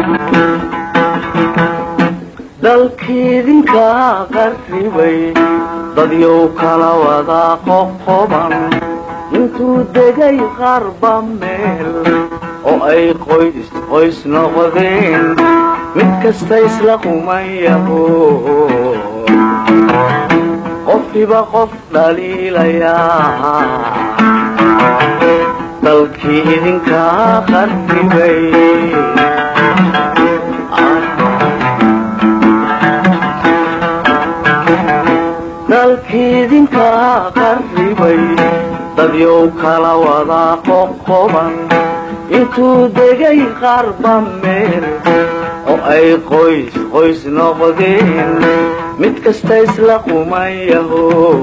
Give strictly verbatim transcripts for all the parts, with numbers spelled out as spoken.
dalkiidinka qarribay dadyow kala wada qoqoban intuu degay qarba meel oo ay qoys qoys noqdeen mid kasta isla qumayaho qofkiiba qof dhaliilayaa dalkii idinka qarribay dalkiidinka qarribay dadyow kala wada qoqoban intuu degay qarba meel oo ay qoys qoys noqdeen mid kasta isla qumayaho.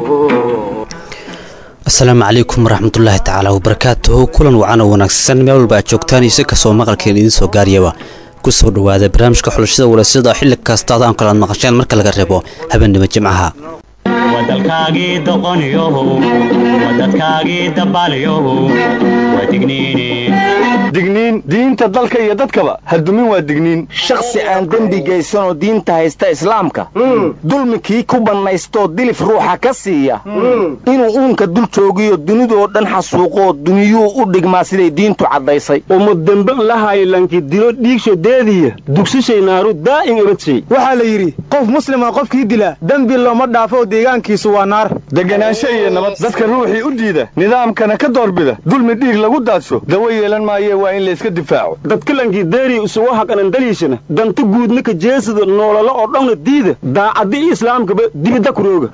asalaamu calaykum waraxmatullaahi tacaala wabarakaatuhu. kulan wacan oo wanaagsan meel walba aad joogtaan iyo si kastoo maqalkeen idiin soo gaariyaba ku soo dhawaada barnaamijka xulashada walaasada xilli kasta aan kala maqashaan marka laga reebo habeenimo jimcaha. wadalkaagii doqoniyoho wadadkaagii dabaalyoho waa digniini digniin diinta dalka iyo dadkaba hadumin waa digniin shakhsi aan dembi geysanoo diinta haysta islaamka dulmikii ku bannaystoo dilif ruuxa ka siiya inuu uunka dul joogiyo dunidoo dhan xasuuqoo duniyuu u dhigmaa siday diintu caddaysay umudembe lahaylankii dilo dhiigsho deediya dugsishay naaru daa'im ibadshay waxaa la yidhi qof muslima qofkii dila dembi looma dhaafo deegaankiisu waa naar deganaansho iyo nabad dadka ruuxii u diida nidaamkana ka doorbida dulmi dhiig lagu daadsho dawo yeelan maaye waa in la iska difaaco dadkalankii deeri isugu haqanan daliishana danta guudna ka jeesada noolala oo dhanna diida daacaddi islaamkaba dibidda kurooga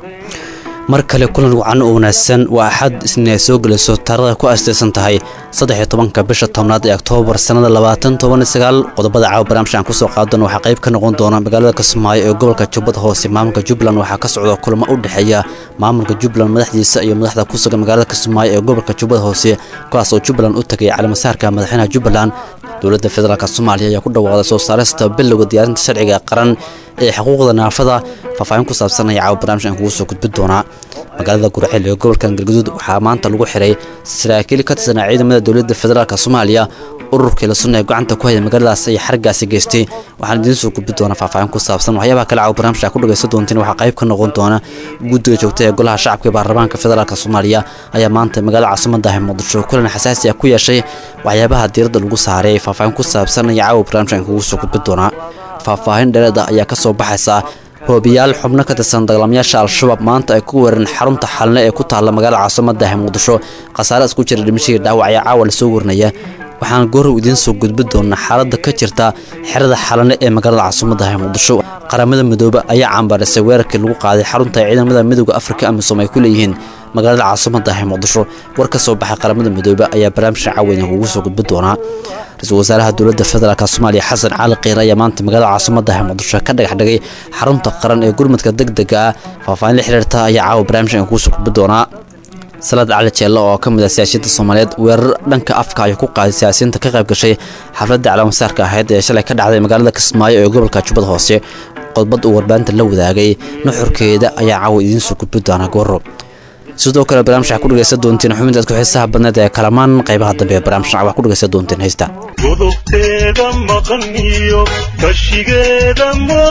mar kale kulan wacan oo wanaagsan waa axad isna soo galayso taariikhda ku aastaysan tahay saddex iyo tobanka bisha tobnaad ee Oktoobar sanada labaatan toban iyo sagaal. qodobada caawa barnaamijkan ku soo qaadan waxa qayb ka noqon doona magaalada Kismaayo ee gobolka Jubbada Hoose. maamulka Jubbaland waxa ka socda kulamo u dhaxeeya maamulka Jubbaland madaxdiisa iyo madaxda ku sugan magaalada Kismaayo ee gobolka Jubbada Hoose kaas oo Jubbaland u tagay calaamasaarka madaxweynaha Jubbaland. dowladda federaalka Soomaaliya ayaa ku dhawaaqday soo saarista bilowga diyaarinta sharciga qaran ee xuquuqda naafada. faahfaahin ku saabsan ayaa caawa barnaamijkan kugu soo gudbin doona. magaalada Gurxeel ee gobolka Galgaduud waxaa maanta lagu xiray saraakiil ka tirsan ciidamada dowladda federaalka Soomaaliya. ururka la sunay gacanta ku haya magaaladaas ay xargaasi geystay. waxaan idin soo gudbin doonaa faahfaahin ku saabsan waxyaabaha kale caawa barnaamijka ku dhageysan doontiin. waxaa qayb ka noqon doona guddiga joogtada ee golaha shacabka ee baarlamaanka federaalka Soomaaliya ayaa maanta magaalada caasimadda Muqdisho kulan xasaasi ah ku yeeshay waxyaabaha diiradda lagu saaray. faahfaahin ku saabsan ayaa caawa barnaamijka kugu soo gudbin doona. faahfaahin dheeraad ah ayaa ka soo baxaysa hoobiyaal xubno ka tirsan dagaalamayaasha al-shabaab maanta ay ku weerareen xarunta xalne ee ku taalla magaalada caasimadda Muqdisho. khasaare isku jira dhimasho dhaawac ayaa caawa la soo warinaya. waxaan goor idin soo gudbin doonaa xaaladda ka jirta xerada xalne ee magaalada caasimadda Muqdisho. qaramada midooba ayaa cambaaraysa weerarkii lagu qaaday xarunta ciidamada midowga Afrika amisom ay ku leeyihiin magaalada caasimadda Muqdisho. war ka soo baxay qaramada midooba ayaa barnaamijka caawin ugu soo gudbin doona. ra'iisul wasaaraha dowladda federaalka Soomaaliya Xasan Cali Kheyr ayaa maanta magaalada caasimadda Muqdisho ka dhagax dhigay xarunta qaran ee gurmadka degdega ah. faahfaahin la xiriirta ayaa caawa barnaamijka ugu soo gudbin doona. Salaad Cali Jeelo oo ka mid ah siyaasiyiinta Soomaaliyeed weerar dhanka afka ay ku qaaday siyaasiyiinta ka qayb gashay xafladda calaamasaarka ahayd ee shalay ka dhacday magaalada Kismaayo ee gobolka Jubbada Hoose. qodobada uu warbaahinta la wadaagay nuxurkeeda ayaa caawa idin soo gudbin doona goor. sidoo kale barnaamijka ku dhageysan doontiin xubinta ku xiisaha badneed ee kalamaan qaybaha dambe ee barnaamijka wax ku dhageysan doontiin haysta godobteeda maqan iyo kashigeeda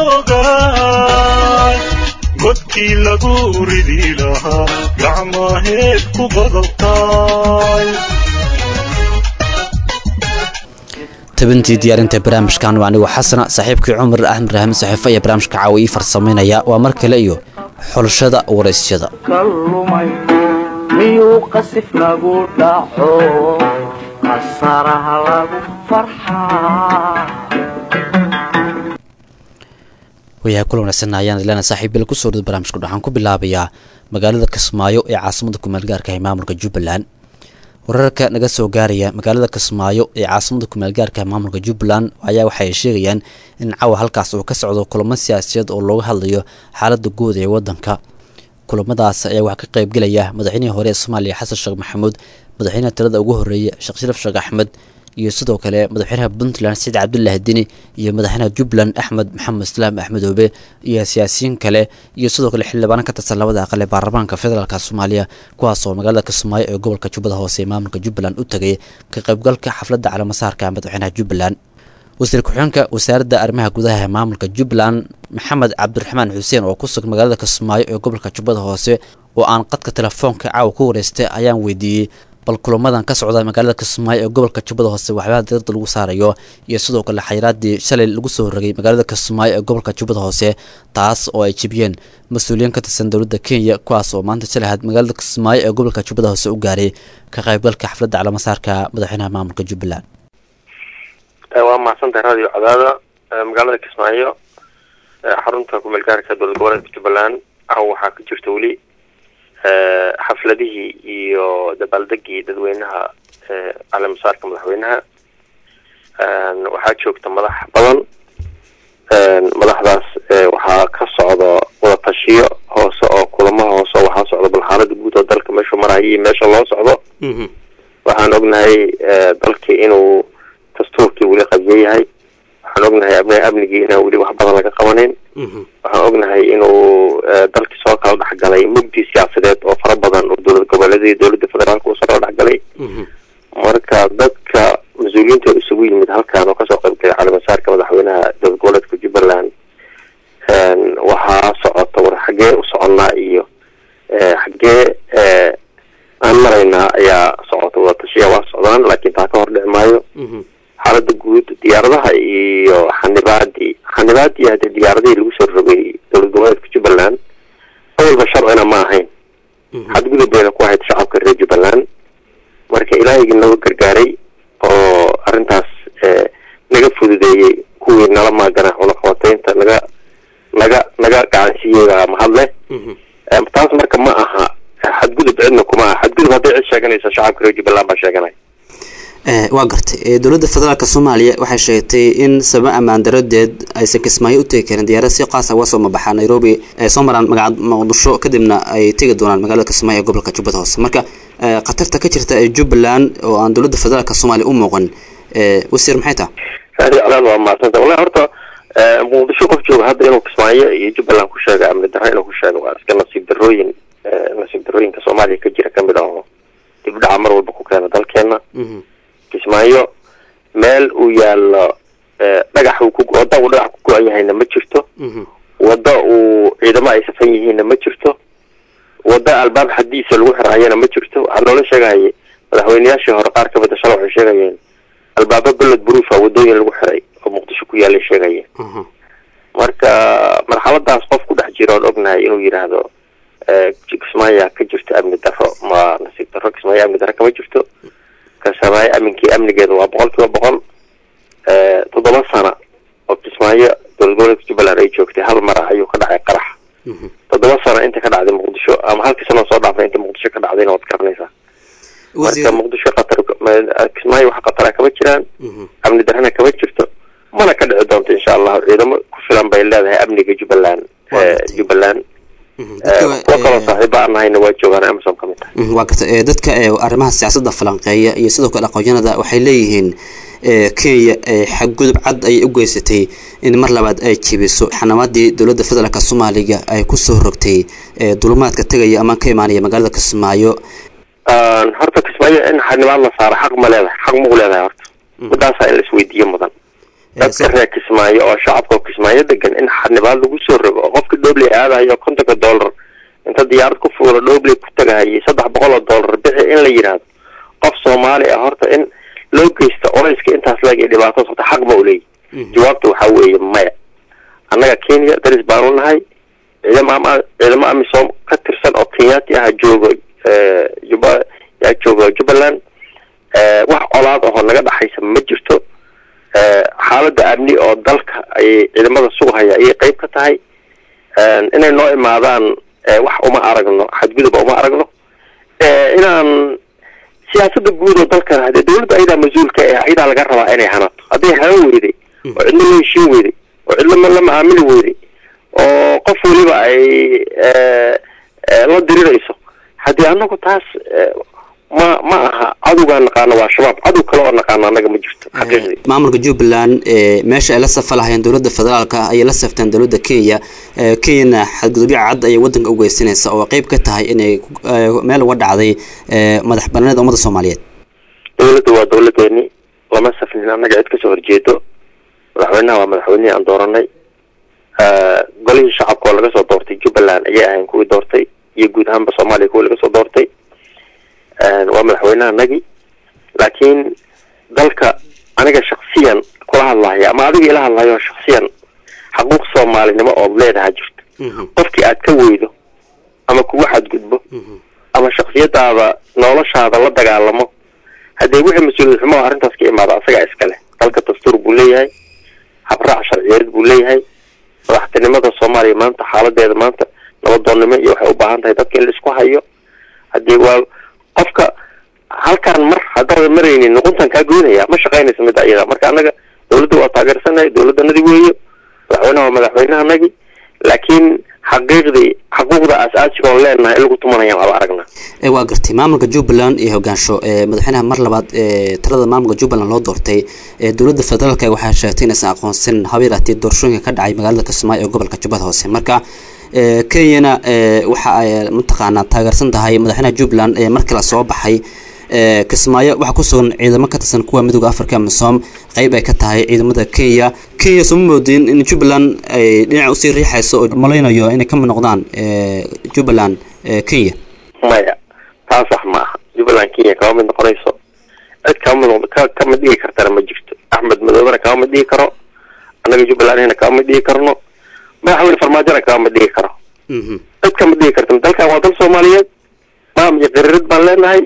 moogaa godkii lagu ridi lahaa gacmaheed ku godobtaay. tabintii diyaarinta barnaamijkan waa anigu xasana saaxiibkii Cumar Axmed Rahim saxiifa iyo barnaamijka caawi farsameynaya waa mar kale iyo xulashada waraysyada kalumay miyuu qasif lagu dhaco qasaraha lagu farxaa. wayaa kulan wanaagsan ayaan ilaa saaxiibil ku soo dhawaa barnaamijka. waxaan ku bilaabayaa magaalada Kismaayo ee caasimadda ku meel gaarka ah maamulka Jubbaland. wararka naga soo gaaraya magaalada Kismaayo ee caasimadda ku meel gaarka ah maamulka Jubbaland ayaa waxay sheegayaan in caawa halkaas uu ka socdo kulamo siyaasadeed oo looga hadlayo xaaladda guud ee waddanka. kulamadaas ayaa waxa ka qayb galaya madaxweynihii hore ee Soomaaliya Xasan Sheekh Maxamuud, madaxweynaha tirada ugu horeeyay Sheekh Sharaf Sheekh Axmed, iyo sidoo kale madaxweynaha Puntland Said Cabdullaahi Dini iyo madaxweynaha Jubbaland Axmed Maxamed Islaam Axmed Oobe iyo siyaasiyiin kale iyo sidoo kale xildhibaan ka tirsan labada aqal ee baarlamaanka federaalka Soomaaliya kuwaas oo magaalada Kismaayo ee gobolka Jubbada Hoose maamulka Jubbaland u tagay ka qaybgalka xafladda calaamasaarka madaxweynaha Jubbaland. wasiir ku-xigeenka wasaaradda arrimaha gudaha ee maamulka jubbaland maxamed cabdiraxmaan xuseen oo ku sugan magaalada kismaayo ee gobolka jubbada hoose oo aan qadka telefoonka caawa ku wareystay ayaan weydiiyey bal kulamadan ka socda magaalada kismaayo ee gobolka jubbada hoose waxyaalaha diirada lagu saarayo iyo sidoo kale xayiraadii shalay lagu soo rogay magaalada kismaayo ee gobolka jubbada hoose taas oo ay jibiyeen mas-uuliyiin ka tirsan dowladda kenya kuwaas oo maanta shalay had magaalada kismaayo ee gobolka jubbada hoose u gaaray ka qaybgalka xafladda calaamasaarka madaxweynaha maamulka jubbaland. waa mahadsantahay radio cadaada magaalada kismaayo xarunta ku-meel gaarka dowlad goboleedka jubbaland ah waxaa ka jirta weli xafladihii iyo dabaaldegii dadweynaha calaamasaarka madaxweynaha. waxaa joogta madax badan, madaxdaas waxaa ka socda wadatashiyo hoose oo kulamo hoose oo waxaa socda bal xaalada guud oo dalka meeshuu marayo iyo meesha loo socdo. waxaan ognahay dalkii inuu dastuurkii weli qabyo yahay. waxaan ognahay abni amnigii inaan weli wax badan laga qabanin. waxaan ognahay inuu dalkii soo kala dhexgalay mugdi siyaasadeed oo fara badan oo dowlad goboleedii dowladda federaalka uu soo kala dhexgalay. marka dadka mas-uuliyiinta isugu yimid halkaan oo kasoo qaybgalay calaamasaarka madaxweynaha dowlad goboleedka jubbaland waxaa socota war xaggee u soconnaa iyo xaggee aan maraynaa ayaa socota. wadatashiya waa socdaan laakiin taa ka hor dhici maayo. xaalada guud diyaaradaha iyo xanibaadii xanibaadii hadii diyaaradihii lagu soo rogay dowlad goboleedka jubbaland awalba sharcina ma ahayn. xadgudub bayna ku ahayd shacabka reer jubbaland. marka ilaahaygi naga gargaaray oo arrintaas naga fududeeyey kuwii nala maagana cunaqabataynta naga naga naga gacansiiyey baa mahadle. taas marka ma aha xadgudub cidna kuma aha. xadgudub hadday cid sheeganaysa shacabka reer jubbaland baa sheeganay. waa gartay dowladda federaalka soomaaliya waxay sheegtay in sabab ammaan daradeed aysan kismaayo u tegi karin diyaarad si qaas ah uga soo mabaxaa nairobi ay soo maraan magaalada muqdisho kadibna ay tegi doonaan magaalada kismaayo ee gobolka jubbada hoose. marka khatarta ka jirta ee jubbaland oo aan dowladda federaalka soomaaliya u muuqan wasiir maxay tahay? raadicalaan waa mahadsanta. wallahi horta muqdisho qof jooga hadda inuu kismaayo iyo jubbaland ku sheega amni darro inuu ku sheego waa iska nasiib darrooyin nasiib darrooyinka soomaaliya ka jira kamid ah oo dib dhaca mar walba ku keena dalkeena. kismaayo meel uu yaallo dhagax uu ku wadda uu dhagax ku go-an yahayna ma jirto. wadda uu ciidamo ay safan yihiinna ma jirto. wadda albaab xadiisa lagu xiraayana ma jirto. waxaa loola sheegahayay madaxweyneyaashii hore qaar kamid a shala waxay sheegayeen albaaba beled buruufa waddooyin lagu xiray oo muqdisho ku yaalay sheegayeen. marka marxaladaas qof ku dhex jira oon ognahay inuu yidhaahdo kismaayo ka jirto amni darro ma nasiib darro. kismaayo amni darro kama jirto. kasmaayo aminkii amnigeeda waa boqol kiiba boqol. toddoba sana oo kismaayo dowlad goboleedka jubbaland ay joogtay hal mara ayuu ka dhacay qarax. toddoba sana inta ka dhacday muqdisho ama halkii sano soo dhaafay inta muqdisho ka dhacdayna waad garanaysaa. marka muqdisho qatar kismaayo wax khatara kama jiraan. amni darrana kama jirto mana ka dhici doonto insha allahu. ciidamo ku filan bay leedahay amniga jubbaland. jubbaland kuwa kaloo saaxiiba aan nahayna waa joogaan amazon ka mid tahay. waa garta dadka arrimaha siyaasadda falanqeeya iyo sidoo kale aqoonyahanada waxay leeyihiin kenya xadgudub cad ayay u geysatay in mar labaad ay jibiso xanamadii dowladda federaalka soomaaliga ay ku soo rogtay dulumaadka tegaya ama ka imaanaya magaalada kismaayo. horta kismaayo in xanimaad la saaro xaq ma leedahay xaq ma u leedahay horta midaasaa in la isweydiiyo mudan. dadka reer kismaayo oo shacabka oo kismaayo degan in xanibaad lagu soo rogo oo qofka dhobley aadayo kontonka dollar inta diyaarad ku fuulo dhobley ku tagahayay saddex boqol oo dollar bixi in la yidhaahdo qof soomaali ah horta in loo geysto orayska intaas laeg iyo dhibaato horta xaq ma u leeyahy. jawaabta waxaa weeye maya. annaga kenya daris baanu nahay. ciidamo ciidamo amisom ka tirsan oo kenyaati ah joogo juba yaa joogo jubbaland. wax colaad ahoo naga dhaxaysa ma jirto. xaalada amni oo dalka ay ciidamada sugahaya ayay qayb ka tahay. inay noo imaadaan wax uma aragno xadgudub uma aragno. inaan siyaasada guud oo dalkan hadee dowladda ayadaa mas-uulka ee ayadaa laga rabaa inay hanato. hadday hanan weyday oo cidlo la heshiin weyday oo cidlo la macaamili weyday oo qof weliba ay la dirirayso haddii anagu taas ma ma aha cadowgaan naqaano waa shabaab. cadow kale oo naqaano annaga ma jirto xaqiiqdii. maamulka jubbaland meesha ay la safa lahayeen dowladda federaalka ayay la safteen dowladda kenya. kenyana xadgudubyo cad ayay waddanka u geysanaysa oo qayb ka tahay inay meel uga dhacday madax banaanida ummadda soomaaliyeed. dowladda waa dowladeeni lama safnin annaga cid kasoo horjeedo. madaxweynaha waa madaxweynihii aan dooranay golihii shacabka oo laga soo doortay jubbaland ayay ahayn kuwii doortay iyo guud ahaanba soomaaliya kuwii laga soo doortay waa madaxweynaha nagi laakiin dalka aniga shaksiyan kula hadlahaya ama adiga ila hadlayo shaksiyan xaquuq soomaalinimo ood leedahay jirto qofkii aad ka weydo ama kugu xadgudbo ama shaksiyadaada noloshaada la dagaalamo haddee wixii mas-uuliyad xumo arrintaas ka imaada asagaa iskale dalka dastuur buu leeyahay habraac sharciyeed buu leeyahay madaxtinimada soomaaliya maanta xaaladeeda maanta nabadoonnimo iyo waxay u baahan tahay dadka in la isku hayo haddii waa qofka halkaan mar haddaadan maraynin nuquntan kaa goynaya ma shaqaynaysa midda iyada marka annaga dawladda waa taageersanahay dawladdanadii weeyo madaxweynaha waa madaxweynahanagi laakiin xaqiiqdii xaquuqda aas-aasiga oon leenahay in lagu tumanayaan aba aragnaa waa gartay maamulka jubbaland iyo hogaansho madaxweynaha mar labaad talada maamulka jubbaland loo doortay dowladda federaalka waxaa sheegtay inaysan aqoonsan habeeraatee doorashooyinka ka dhacay magaalada kismaayo ee gobolka jubbada hoose marka kenyana waxa ay mataqaanaa taageersan tahay madaxweynaha jubbaland ee markii la soo baxay kismaayo waxaa ku sugan ciidamo ka tirsan kuwa midooda afrika misom qayb ay ka tahay ciidamada kenya kenya soo moodin in jubbaland ay dhinaca usii riixayso oo malaynayo inay ka mid noqdaan jubbaland kenya maya taas wax ma aha jubbaland kenya kama mid noqonayso cid kama mid kama dhigi kartana ma jirto axmed madoobena kama mid dhigi karo annaga jubbalandna kama mid dhigi karno madaxweyne farmaajona kama mid dhigi karo cid kama dhigi karta dalkan waa dal soomaaliyeed maam iyo qiriirad baan leenahay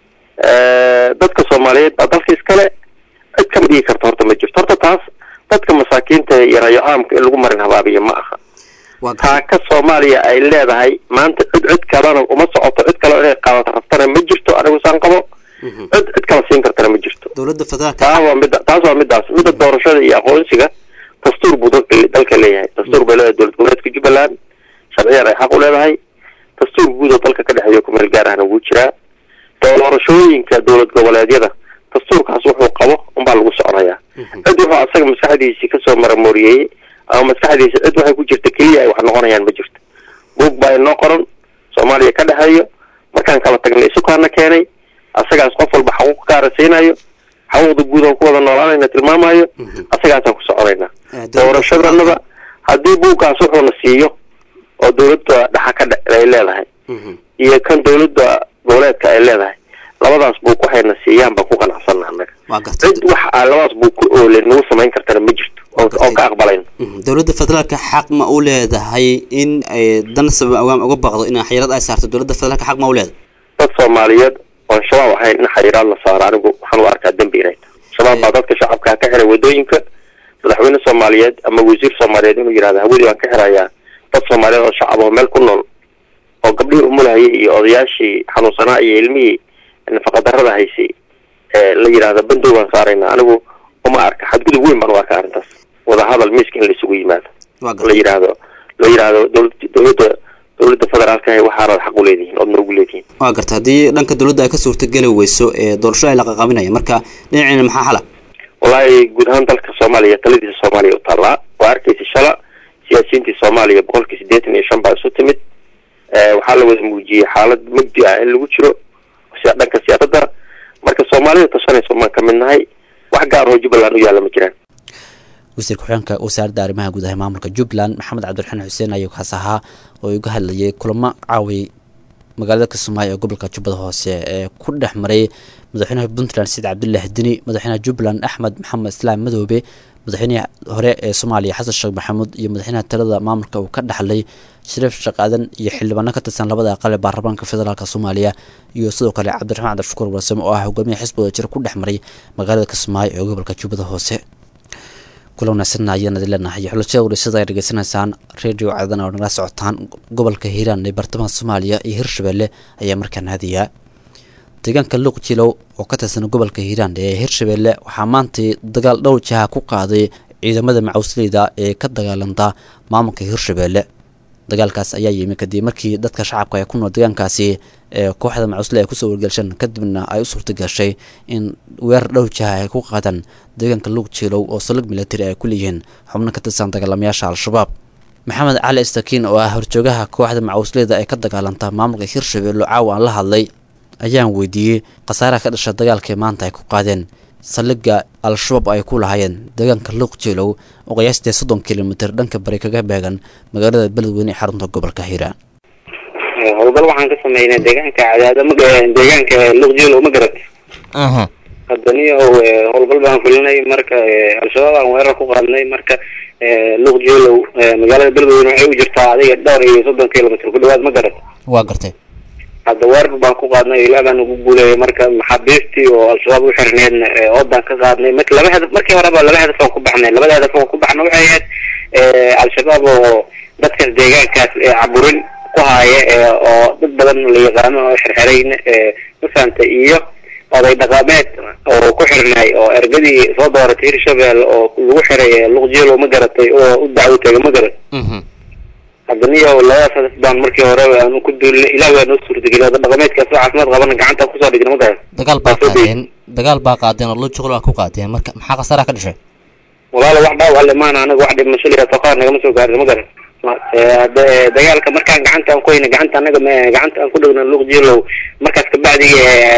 dadka soomaaliyeed baa dalka iskale cid kama dhigi karta horta ma jirto horta taas dadka masaakiinta iyo rayo caamka in lagu marin habaabiya ma aha taaka soomaaliya ay leedahay maanta cid cid kalena uma socoto cid kale inay qaadato rabtana ma jirto anigu saan qabo cid cid kala siin kartana ma jirto dowladda federaalka taas waa midda taas waa middaas midda doorashada iyo aqoonsiga dastuur buu dalka dalka leeyahay dastuur bay leedahay dowlad goboleedka jubbaland sharciyan ay xaq u leedahay dastuur guud oo dalka ka dhexeeyo ku meel gaar ahna wuu jiraa doorashooyinka dowlad goboleedyada dastuurkaas wuxuu qabo unbaa lagu soconayaa cid wuxuu asaga maskaxdiisii kasoo maramooriyeeyey ama maskaxdiisa cid waxay ku jirta keliya ay wax noqonayaan ma jirto buug baa inoo qoran soomaaliya ka dhexeeyo markaan kala tagnay isukaana keenay asagaas qof walba xaquuq gaara siinayo xaquuqda guud oo ku wada noolaanayna tilmaamayo asagaasaan ku soconaynaa doorashadanada haddii buuggaas wuxuuna siiyo oo dawladda dhaxa ka dhe ay leedahay iyo kan dawladda goboleedka ay leedahay labadaas buug waxayna siiyaan baan ku qanacsanna annaga cid wax aa labadaas buug ku oole nagu samayn kartana ma jirto oo ka aqbalayn dowladda federaalka xaq ma u leedahay in ay dan sabab awaam uga baqdo in xayiraad ay saarto dowladda federaalka xaq ma u leedahay dad Soomaaliyeed oo shabaab ahayn in xayiraad la saaro anigu waxaan u arkaa dambi inay shabaab baa dadka shacabka ka xiray wadooyinka madaxweyne Soomaaliyeed ama wasiir Soomaaliyeed inuu yiraahdo haweeney waan ka xirayaa dad Soomaaliyeed oo shacab oo meel ku nool oo gabdhihii umulahayay iyo odayaashii xanuunsanaa iyo ilmihii nafaqadarrada haysay ee la yiraahdo bandow waan saaraynaa anigu uma arka xadgudub weyn baan u arkaa arrintaas wada hadal miiska in la isugu yimaado la yiraahdo la yiraahdo dowladda dowladda federaalka ay waxaanad xaq u leedihiin oo noogu leedihiin waa garta haddii dhanka dowladda ay ka suurtageli weyso ee doorasho ay la qaqabinaya marka dhinacina maxaa xala wallaahi guud ahaan dalka soomaaliya taladiisa soomaaliya u taallaa waa arkaysa shala siyaasiyiintii soomaaliya boqolkii siddeetan iyo shan baa isu timid waxaa la wada muujiyey xaalad mugdi ah in lagu jiro dhanka siyaasadda marka soomaalida tashanayso maan ka mid nahay wax gaar oo jubbaland u yaalla ma jiraan wasiir ku-xigeenka wasaaradda arrimaha guud ee maamulka jubbaland maxamed cabdiraxmaan xuseen ayuu kaas ahaa oo uga hadlayay kulamo caawiyay magaalada kismaayo ee gobolka jubbada hoose ee ku dhex maray madaxweynaha puntland saciid cabdullaahi dini madaxweynaha jubbaland axmed maxamed islaam madoobe madaxweynaha hore ee soomaaliya xasan sheekh maxamuud iyo madaxweynaha talada maamulka uu ka dhaxlay shariif sheekh aadan iyo xildhibaano ka tirsan labada aqal ee baarlamaanka federaalka soomaaliya iyo sidoo kale cabdiraxmaan cabdishakuur warsame oo ah hogaamiyaha xisbiga jira ku dhex maray magaalada kismaayo ee gobolka jubbada hoose kula wanaagsan ayaan idin leenahay xulashada warshada ay dhageysanaysaan radio caadan oo nala socotaan gobolka hiiraan ee bartamaha soomaaliya iyo hirshabelle ayaa markaan hadiyaa deegaanka luuqjilow oo ka tirsan gobolka hiiraan ee hirshabelle waxaa maantay dagaal dhowr jaha ku qaaday ciidamada macawsleyda ee ka dagaalanta maamulka hirshabelle dagaalkaas ayaa yimi kadib markii dadka shacabka ee ku nool deegaankaasi ee kooxda macawsle ay kusoo wargelshan kadibna ay u suurta gashay in weerar dhowr jaha ay ku qaadaan deegaanka luuqjilow oo salig military ay ku leeyihiin xubno ka tirsan dagaalamayaasha al-shabaab maxamed cali istakiin oo ah horjoogaha kooxda macawsleyda ee ka dagaalanta maamulka hirshabelle caawa aan la hadlay ayaan weydiiyey khasaaraha ka dhasha dagaalkii maanta ay ku qaadeen saldhigga al-shabaab ay ku lahaayeen deegaanka luuqjeelow oo qiyaastii soddon kilomitir dhanka bari kaga beegan magaalada beledweyne ee xarunta gobolka hiiraan. howlgal waxaan ka sameynay deegaanka cadaado deegaanka luuqjeelow ma garat aha haddaniyo howlgal baan fulinay marka al-shabaab aan weerar ku qaadnay marka luuqjeelow magaalada beledweyne waxay u jirtaa adiga dhowr iyo soddon kilomitir ku dhawaad ma garat waa gartay hadda weerar baan ku qaadnay ilaa baan ugu guuleeyay marka maxaabiistii oo al-shabaab u xirneedna oodaan ka qaadnay marka laba hadaf markii horeba laba hadaf aan ku baxnay labada hadaf aan ku baxna waxay ahayd al-shabaab oo dadkaas deegaankaas caburin ku haaya oo dad badan la yaqaano oo xirxirayna ma fahamtay iyo oday dhaqameed oo ku xirnay oo ergadii soo dooratay hirshabelle oo lagu xiray luuqjeelow ma garatay oo u dacwo tagay ma garat haddaniyo labadaas hadaf baan markii hore aan ku duulnay ilaah waa noo suurtageliyay oday dhaqameedkaas oo caafimaad qabana gacanta kusoo dhigna ma garat dagaal baa qaadeen dagaal baa qaadeen oo luuqjeelow waa ku qaadeen marka maxaa khasaaraha ka dhashay walaalo wax dhaawac lemaana anaga wax dhimasho liya toqaar nagama soo gaarin ma garat dagaalka markaan gacanta aan ku hayna gacanta anaga gacanta aan ku dhigna luuqjeelow markaas kabacdi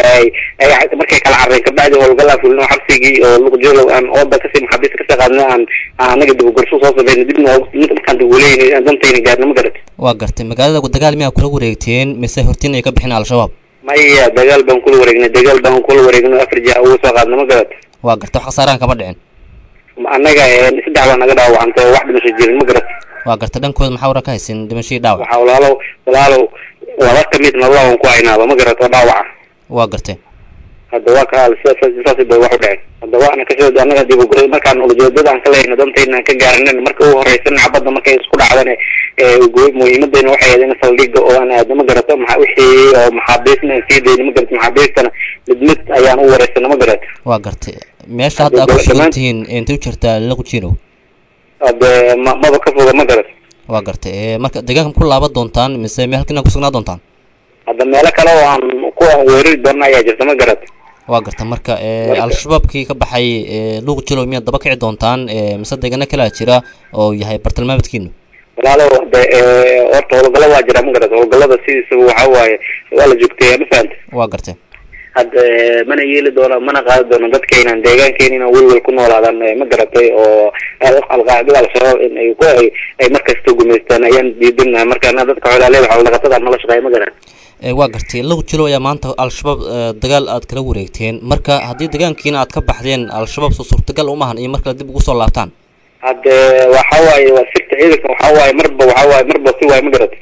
markay kala carreen kabacdi howlgalaa fulino xabsigii oo luuqjeelow aan ooda kasii maxaabiista kasii qaadna aan anaga dibagorso soo samayna dibna markaan daguleyn aan dantayna gaarna ma garat waa gartay magaalada dagaal miyaa kula wareegteen mise hortiin ay ka bixin al-shabaab maya dagaal baan kula wareegnay dagaal baan kula wareegnay afar jaa ugu soo qaadna ma garat waa gartay wax khasaaraan kama dhicin anaga saddex baa naga dhaawacantay oo wax dhimasho jirin ma garat waa gartay dhankooda maxaa waran ka haysin dhimashadii dhaawac waxaa walaalow walaalow laba kamid nablaan ku haynaaba ma garat oo dhaawaca waa gartay hadda waa ka saas bay wax u dhaceen hadda waana kasoo anaga dib u guray markaan ujeedada aan ka lehayna dantayna aan ka gaaranen marka ugu horeysan xabadda markay isku dhacdan muhiimadayna waxay ahayd in saldhigga oo aan aadna ma garato maa wixii oo maxaabiisna aan sii dayna ma garat maxaabiistana mid mid ayaan u wareysana ma garat waa gartay meesha hadda aad ku sugan tihiin intay u jirtaa luuqjeelow hadde ma maba ka foga ma garat waa gartay marka deegaanka ku laaban doontaan mise meel halkan ku sugnaa doontaan hadda meelo kale oo aan ku weerari doona ayaa jirta ma garat waa garta marka al-shabaabkii ka baxay luuqjeelow miyaad daba kici doontaan mise deegaano kalea jira oo yahay bartilmaameedkiinu walaalow hade horta howlgalo waa jira ma garat howlgalada sidiisaba waxa waaye waa la joogteeya ma fahamta waa gartay hadda mana yeeli doono mana qaadi doono dadkaynan deegaankeena inaan welwel ku noolaadaan ma garatay oo alqaacida al-shabaab in ay ku ay markasta gumaystaan ayaan diidinahay markaana dadka xoolaaleyda xoolodhaqatada nala shaqeeya ma garan waa gartay luuqjeelow ayaa maanta al-shabaab dagaal aad kala wareegteen marka haddii deegaankiina aad ka baxdeen al-shabaab soo suurtagal umahan iyo markale dib ugu soo laabtaan hadde waxa waaye waa sirta ciidanka waxa waaye marba waxa waaye marba si waaye ma garatay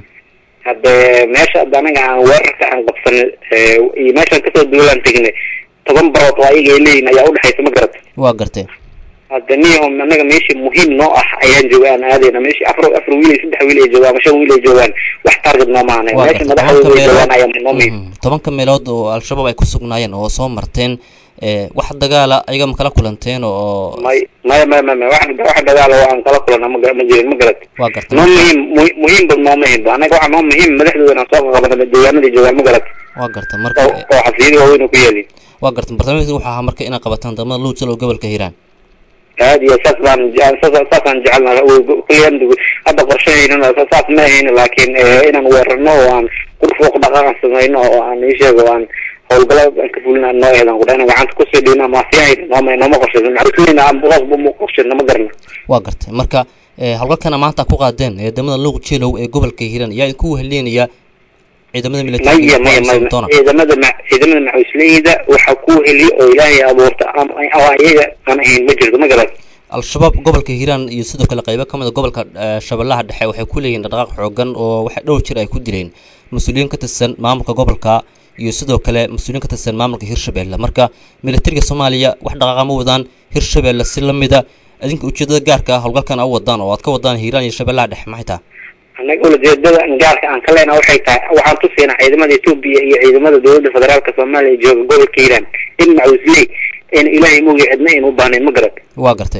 hadde meesha hadda anaga aan weerarka aan qabsanay iyo meeshaan kasoo duulaan tegnay toban barood oo ayaga ay leeyihin ayaa udhexaysa ma garatay waa gartay hadda niyaho anaga meeshii muhiim noo ah ayaan jooga aan aadayna meeshii afar afar wiil iyo saddex wiil ay joogaan ama shan wiil ay joogaan wax target noo maana meesha madaxdooda ay joogaan ayaa noo muhiim tobanka meelood oo al-shabaab ay ku sugnaayeen oo soo marteen wax dagaala ayaga ma kala kulanteen oo may may may may wax wax dagaala oo aan kala kulana ma ma jirin ma garat waa gartay noo muhiim muhiim ba noo muhiim anaga waxa noo muhiim madaxdooda aan soo qabanay deegaanada joogaan ma garat waa gartay marka oo xafiidii waaweyn ku yeelin waa gartay barnaamijku waxa ahaa marka inay qabataan degmada luuqjeelow gobolka hiiraan aad iyo saas baan saasaan jecelnaha kulliyan hadda qorshahaynana saas ma ahayn laakiin inaan weerarno oo aan kurfuuq dhaqan samayno oo aan ii sheego aan howlgalo aan ka fulina noo eedan ku dhana gacanta kusoo dhigna maasiyahayna nooma nooma qorshayn macruufina aan boqos bu qorshayna ma garna waa gartay marka howlgalkana maanta ku qaadeen degmada luuqjeelow ee gobolka hiiraan yaa ku wehelinaya ciidamada militariga maya maya ciidamada ciidamada macuusleyda waxa ku heliyo oo ilaahay abuurta ama ayaga aan ahayn ma jirto ma garan al-shabaab gobolka hiiraan iyo sidoo kale qaybo kamid a gobolka shabeellaha dhexe waxay ku leeyihiin dhaqaaq xoogan oo waxay dhowr jir ay ku dileen mas-uuliyiin ka tirsan maamulka gobolka iyo sidoo kale mas-uuliyiin ka tirsan maamulka hirshabelle marka militariga soomaaliya wax dhaqaaqa ma wadaan hirshabelle si lamida idinka ujeedada gaarka ah howlgalkan a wadaan oo aad ka wadaan hiiraan iyo shabeellaha dhexe maxay tahay anaga ujeedada gaarka aan ka leenahay waxay tahay waxaan tusiinaa ciidamada Ethiopia iyo ciidamada dowladda federaalka Soomaaliya jooga gobolka Hiiraan in macuusley in ilaahay moogi cidna in u baahneen ma garat waa gartay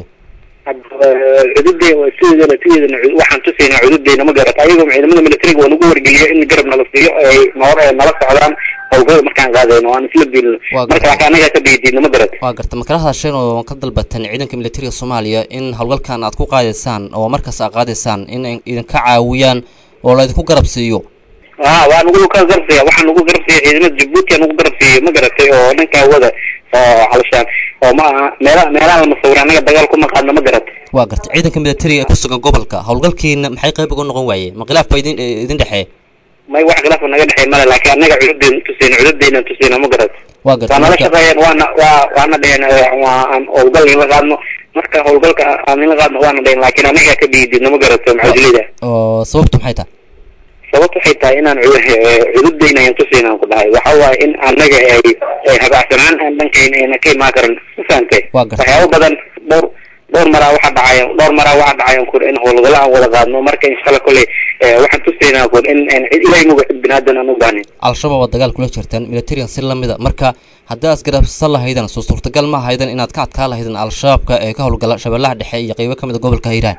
cududdeena waa sideedana sideedana waxaan tusiinaa cududdeena ma garat ayagoo ciidamada militariga waa lagu wargeliyo in garab nala siiyo ay noor nala socdaan howlgada markaan qaadayno waan isla biilno marka waxaa anaga ka biidiidna ma garat waa gartay ma kala hadasheen oo ka dalbateen ciidanka militariga Soomaaliya in howlgalkan aad ku qaadaysaan oo markaas aad qaadaysaan in idinka caawiyaan oo la idinku garab siiyo اه waa nagu ka garsiya waxaan nagu garsiya ciidamada Djibouti nagu garsiya ma garatay oo dhanka wada oo calashaan oo ma meelaha meelaha la masawir anaga dagaal kuma qaadna ma garatay waa gartay ciidanka militariga ee ku sugan gobolka howlgalkiina maxay qayb uga noqon waayeen ma khilaaf idin idin dhaxay may wax khilaaf naga dhaxay mala laakiin anaga cududeen tuseen cududeen tuseen ma garatay waa gartay waana shaqeeyeen waana waana dheen waan howlgal in la qaadno marka howlgalka aan in la qaadno waana dheen laakiin anaga ka diidin ma garatay macdilida oo sababtu maxay tahay sababtu waxay tahay inaan cududeyna aan tuseenaan ku dhahay waxa waaye in anaga ay ay habacsanaan aan dhankayna ayna ka imaan karin fahamtay waxyaabo badan dhowr dhowr maraa waxa dhacay dhowr maraa waxa dhacay kur in howlgala aan wada qaadno marka insha Allah kulli waxaan tuseenaa kur in ilaahay muga binaadana aan u baahnay al-shabaab dagaal kula jirtaan militariyan si lamida marka haddaad garab salahaydana soo suurtagal ma haydan inaad ka adkaa lahaydin al-shabaabka ee ka howlgala shabeellaha dhexe iyo qaybo kamid ah gobolka Hiiraan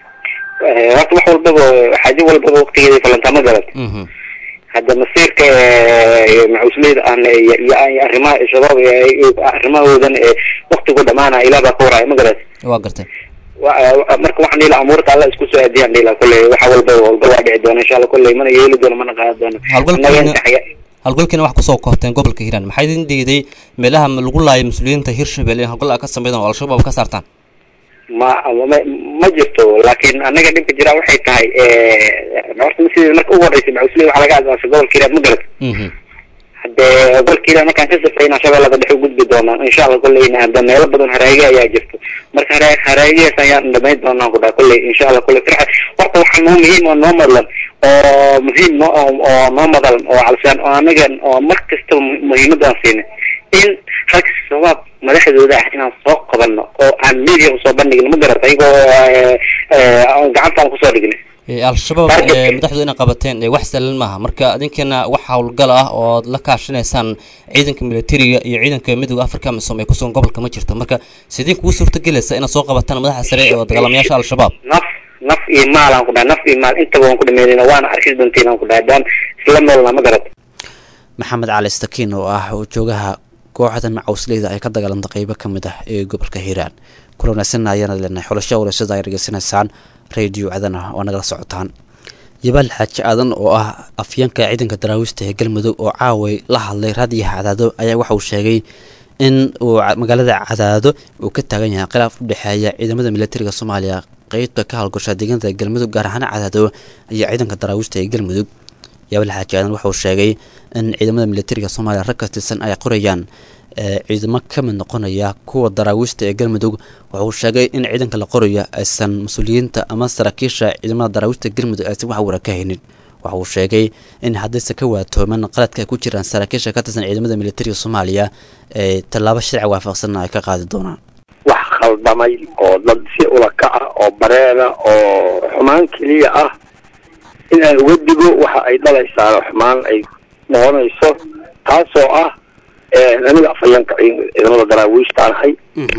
وقت wax walba xaji walba waqtigeeda falantama galad hadda masiirka macusleyda aan iyo arrimaha shabaab iyo arrimahoodan waqtigu dhamaana ilaa ba qoray ma galad waa gartay marka waxaan ila amuurta alla isku soo aadiyaan ila kulay waxa walba walba waa dhici doona insha Allah kulay mana yeeli doona mana qaad doona halgalkina wax ku soo koobteen gobolka Hiiraan maxay idin diiday meelaha lagu laayay mas'uuliyiinta Hirshabelle halgal ka sameeyaan oo al-shabaab ka saartaan ma ma jirto laakiin anaga dhibka jira waxay tahay ee horta sidii marka ugu horeysay macusley waxa laga aasaasay gobolka Hiiraan ma garat mhm hadda gobolka Hiiraan markaan ka safrayna shabeellada dhexe u gudbi doonaa insha Allah kullayna hadda meelo badan hareega ayaa jirto marka hareegaas ayaan dhameyn doonaa ku dhaa kullay insha Allah kullay firxad horta waxaan noo muhiim oo noo madlan oo muhiim oo noo madlan oo alsaan oo anaga oo markasta muhiimadan siinay in halka sabab madaxdooda ah inaan soo qabanno oo aan media soo bandhigno ma garatay ayagoo ee gacantaan ku soo dhignay ee al-shabaab madaxdooda inay qabateen ee wax salan maaha marka adinkana wax hawlgal ah oo la kaashanaysaan ciidanka militariga iyo ciidanka midowga Afrika misoom ay ku soo gobolka ma jirto marka sidii ku suurtagelaysa inaad soo qabataan madaxa sare ee dagaalamayaasha al-shabaab naf naf iyo maal aan ku dhahay naf iyo maal inta waan ku dhameeyna waana arki doontiin aan ku dhahay daan isla meelna ma garatay maxamed cali stakiin oo ah joogaha kooxda macusleyda ay ka dagaalanta qaybo kamid ah ee gobolka Hiiraan kulanaasana ayana leenahay xulasho warshada ay ragaysanaysan radio cadana oo naga socotaan yabal xaaji aadan oo ah afyanka ciidanka daraawista ee galmudug oo caaway la hadlay raadiyaha cadaado ayaa waxa uu sheegay in uu magaalada cadaado uu ka taagan yahay khilaaf u dhaxeeya ciidamada militariga Soomaaliya qaybta ka howlgasha deegaanka galmudug gaar ahaan cadaado iyo ciidanka daraawista ee galmudug yabal xaaji aadan waxa uu sheegay in ciidamada militariga Soomaaliya rag ka tirsan ay qorayaan ciidamo ka mid noqonaya kuwa daraawista ee galmudug waxa uu sheegay in ciidanka la qorayo aysan mas'uuliyiinta ama saraakiisha ciidamada daraawista galmudug aysan wax wara ka haynin waxa uu sheegay in haddii ka waatooman qaladka ay ku jiraan saraakiisha ka tirsan ciidamada militariga Soomaaliya ee talaabo sharci waafaqsan ay ka qaadi doonaan wax khaldamay oo dad si ula ka ah oo bareera oo xumaan kaliya ah in ay uga digo waxa ay dhalaysaa xumaan ay noqonayso taasoo ah ee aniga afayeenka ciidamada daraawista ahay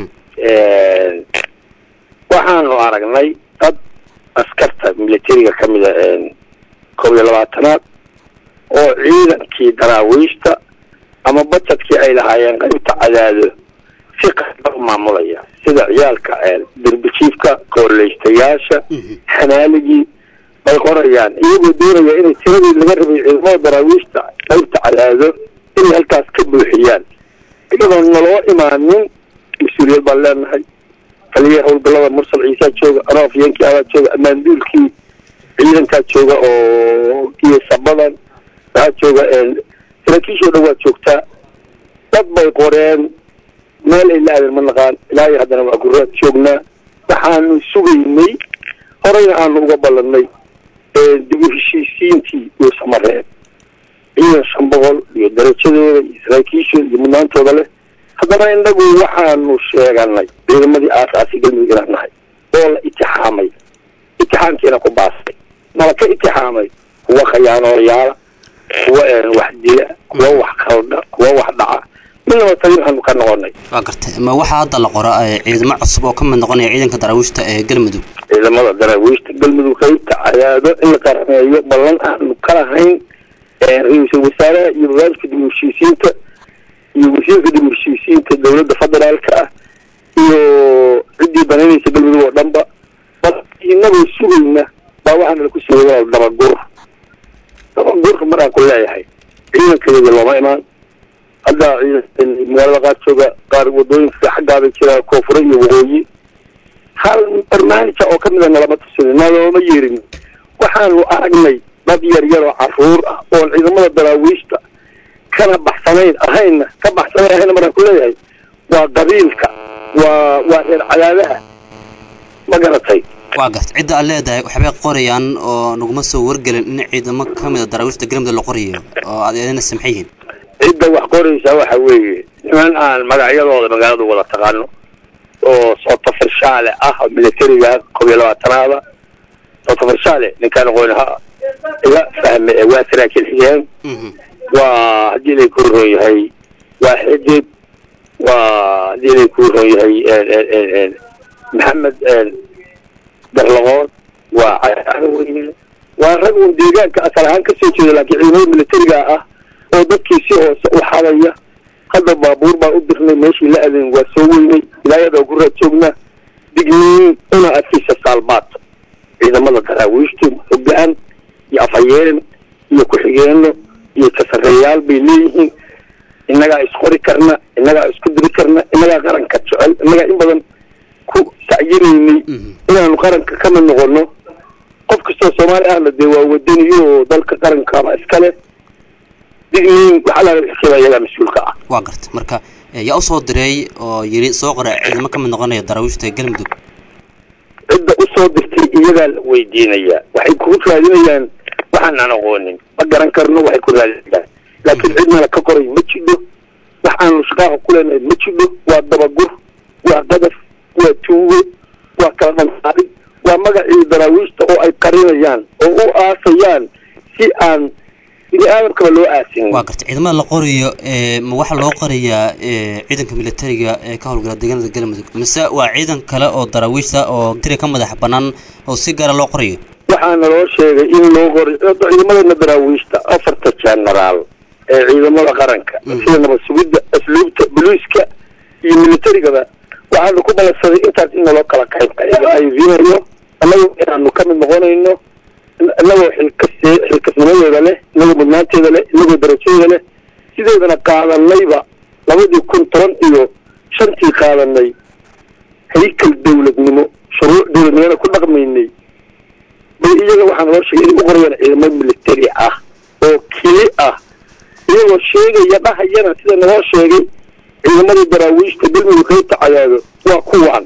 ee waxaanu aragnay dad askarta militariga kamid ah koob iyo labaatanaad oo ciidankii daraawista ama budgetkii ay lahaayeen qaybta cadaado si qasab maamulaya sida ciyaalka dirbijiifka kooleystayaasha xanaaligii bay qorayaan iyagoo doonaya inay tiradii laga rabay ciidamada daraawista qaybta cadaado inay halkaas ka buuxiyaan iyadoo naloo imaanin mas-uuliyad baan leenahay taliya howlgallada mursal ciise jooga anoo afyeenkii adaa jooga ammaanduulkii ciidankaa jooga oo iyo sabadan waxaa jooga saraakiishoo dhan waa joogtaa dad bay qoreen meel ay la aadan ma naqaan ilaa iyo haddana waa guraad joognaa waxaanu sugaynay horeyna aanu uga ballanay dib u heshiisiintii iyo samareen ciidan shan boqol iyo darajadooda iyo saraakiishooda iyo mudnaantooda leh haddana innagu waxaanu sheeganay ciidamadii aasaasi galmudug inaan nahay oo la itixaamay itixaamkiina ku baasay nala ka itixaamay kuwa khayaanoolayaala kuwa wax dila kuwa wax khalda kuwa wax dhaca midnaba tali waxaanu ka noqonay waa gartay ma waxaa hadda la qora ciidamo cusub oo ka mid noqonaya ciidanka daraawista ee galmudug ciidamada daraawista galmudug qaybta cadaado in la qarameeyo ballan aanu ka lahayn ra-iisul wasaaraha iyo wasiirka dib u heshiisiinta iyo wasiirka dib u heshiisiinta dowladda federaalka ah iyo ciddii banaynaysa galmudug oo dhanba bal inagoo sugayna baa waxaana laku sugay walaal dabagur dabagur maraan ku leeyahay ciidankeeda looma imaan hadda magaalada qaar jooga qaar wadooyinka xaggaaba jira koonfure iyo waqooyi hal barnaamija oo kamid a nalama tusin nalooma yeerin waxaanu aragnay dad yar yar oo caruur ah oon ciidamada daraawiishta kana baxsanayn ahayna ka baxsanayn ahayna maraan ku leeyahay waa qabiilka waa waa reer cadaadaha ma garatay waa garta cidda aad leedahay waxbay qorayaan oo naguma soo wargelin in ciidamo kamid a daraawiishta galmudug la qorayo oo aad eedana samxayihiin cidda wax qoraysa waxa weeye niman aan magacyadooda magaalada wada taqaano oo sooto farshaale ah oo militariga koob iyo labaatanaada sooto farshaale ninkaan aqoon-yaha iga fahme waa saraakiil xigeen waa haddii lay ku roon yahay waa xidid waa haddii lay ku roon yahay maxamed darlaqood waa weye waa rag un deegaanka asal ahaan kasoo jeeda laakiin ciidamada militariga ah oo dadkii si hoose u xadaya hadda baabuur baa u dirnay meeshii la aadeen waa soo weynay ilaayada ku raad joognaa digniin una adkaysa saalbaad ciidamada daraawiishtu hogaan iyo afhayeen iyo ku-xigeenno iyo kasareeyaal bay leeyihiin innagaa isqori karna innagaa isku diri karna innagaa qaranka jecel innagaa in badan ku sacyinaynay inaanu qaranka kama noqono qof kastoo soomaali ahna dee waa wadaniyo oo dalka qarankaaba iskale digniin waxaa laga xisaba iyagaa mas-uulka ah waa garta marka yaa usoo diray oo yiri soo qora ciidamo kamid noqonaya daraawiishta galmudug cidda usoo dirtay iyagaa la weydiinaya waxay kugu raadinayaan waxaan aan aqoonin ma garan karno waxay ku raadinayaan laakiin cidnana ka qoray ma jidho waxaanu shaqaaha ku leenahay ma jidho waa dabagur waa qadaf waa tuugo waa kala dhanaadig waa magacii daraawiishta oo ay qarinayaan oo u aasayaan si aan bini aadamkaba loo aasin waa garta ciidamada la qorayo ma waxa loo qorayaa ciidanka militariga ee ka howlgala deegaanada galmudug mise waa ciidan kale oo daraawiishta oo diri ka madax banaan oo si gaara loo qorayo waxaana loo sheegay in loo qoray ciidamadana daraawiishta afarta genaraal ee ciidamada qaranka sida nabad sugidda asluubta boliiska iyo militarigaba waxaanu ku balansaday intaas in naloo kala qayb qaybinayo annagu inaanu kamid noqonayno inagoo xilkase xilkasnimadeeda leh inagoo mudnaanteeda leh inagoo darajadeeda leh sideedana qaadanayba labadii kun toban iyo shantii qaadanay haykal dawladnimo shuruuc dawladnimona ku dhaqmaynay bay iyaga waxaana loo sheegay inay u qorayaan ciidamo militari ah oo keli ah iyagoo sheegaya dhahayana sida naloo sheegay ciidamadii daraawiishta galmudug qaybta cadaado waa kuwaan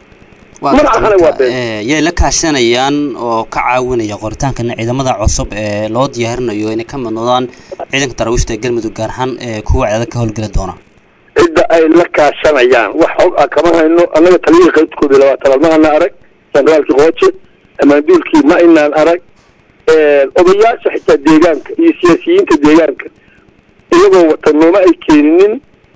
yay la kaashanayaan oo ka caawinaya qoritaankana ciidamada cusub ee loo diyaarinayo inay ka mid noqdaan ciidanka daraawiishta galmudug gaar ahaan kuwa cadaada ka howlgeli doona cidda ay la kaashanayaan wax xog ah kama hayno annaga taliyihii qaybtkooda labaatanaad ma ana arag generaalkii qooje amaanduulkii ma inaan arag odayaasha xitaa deegaanka iyo siyaasiyiinta deegaanka iyagoo wata nooma ay keeninin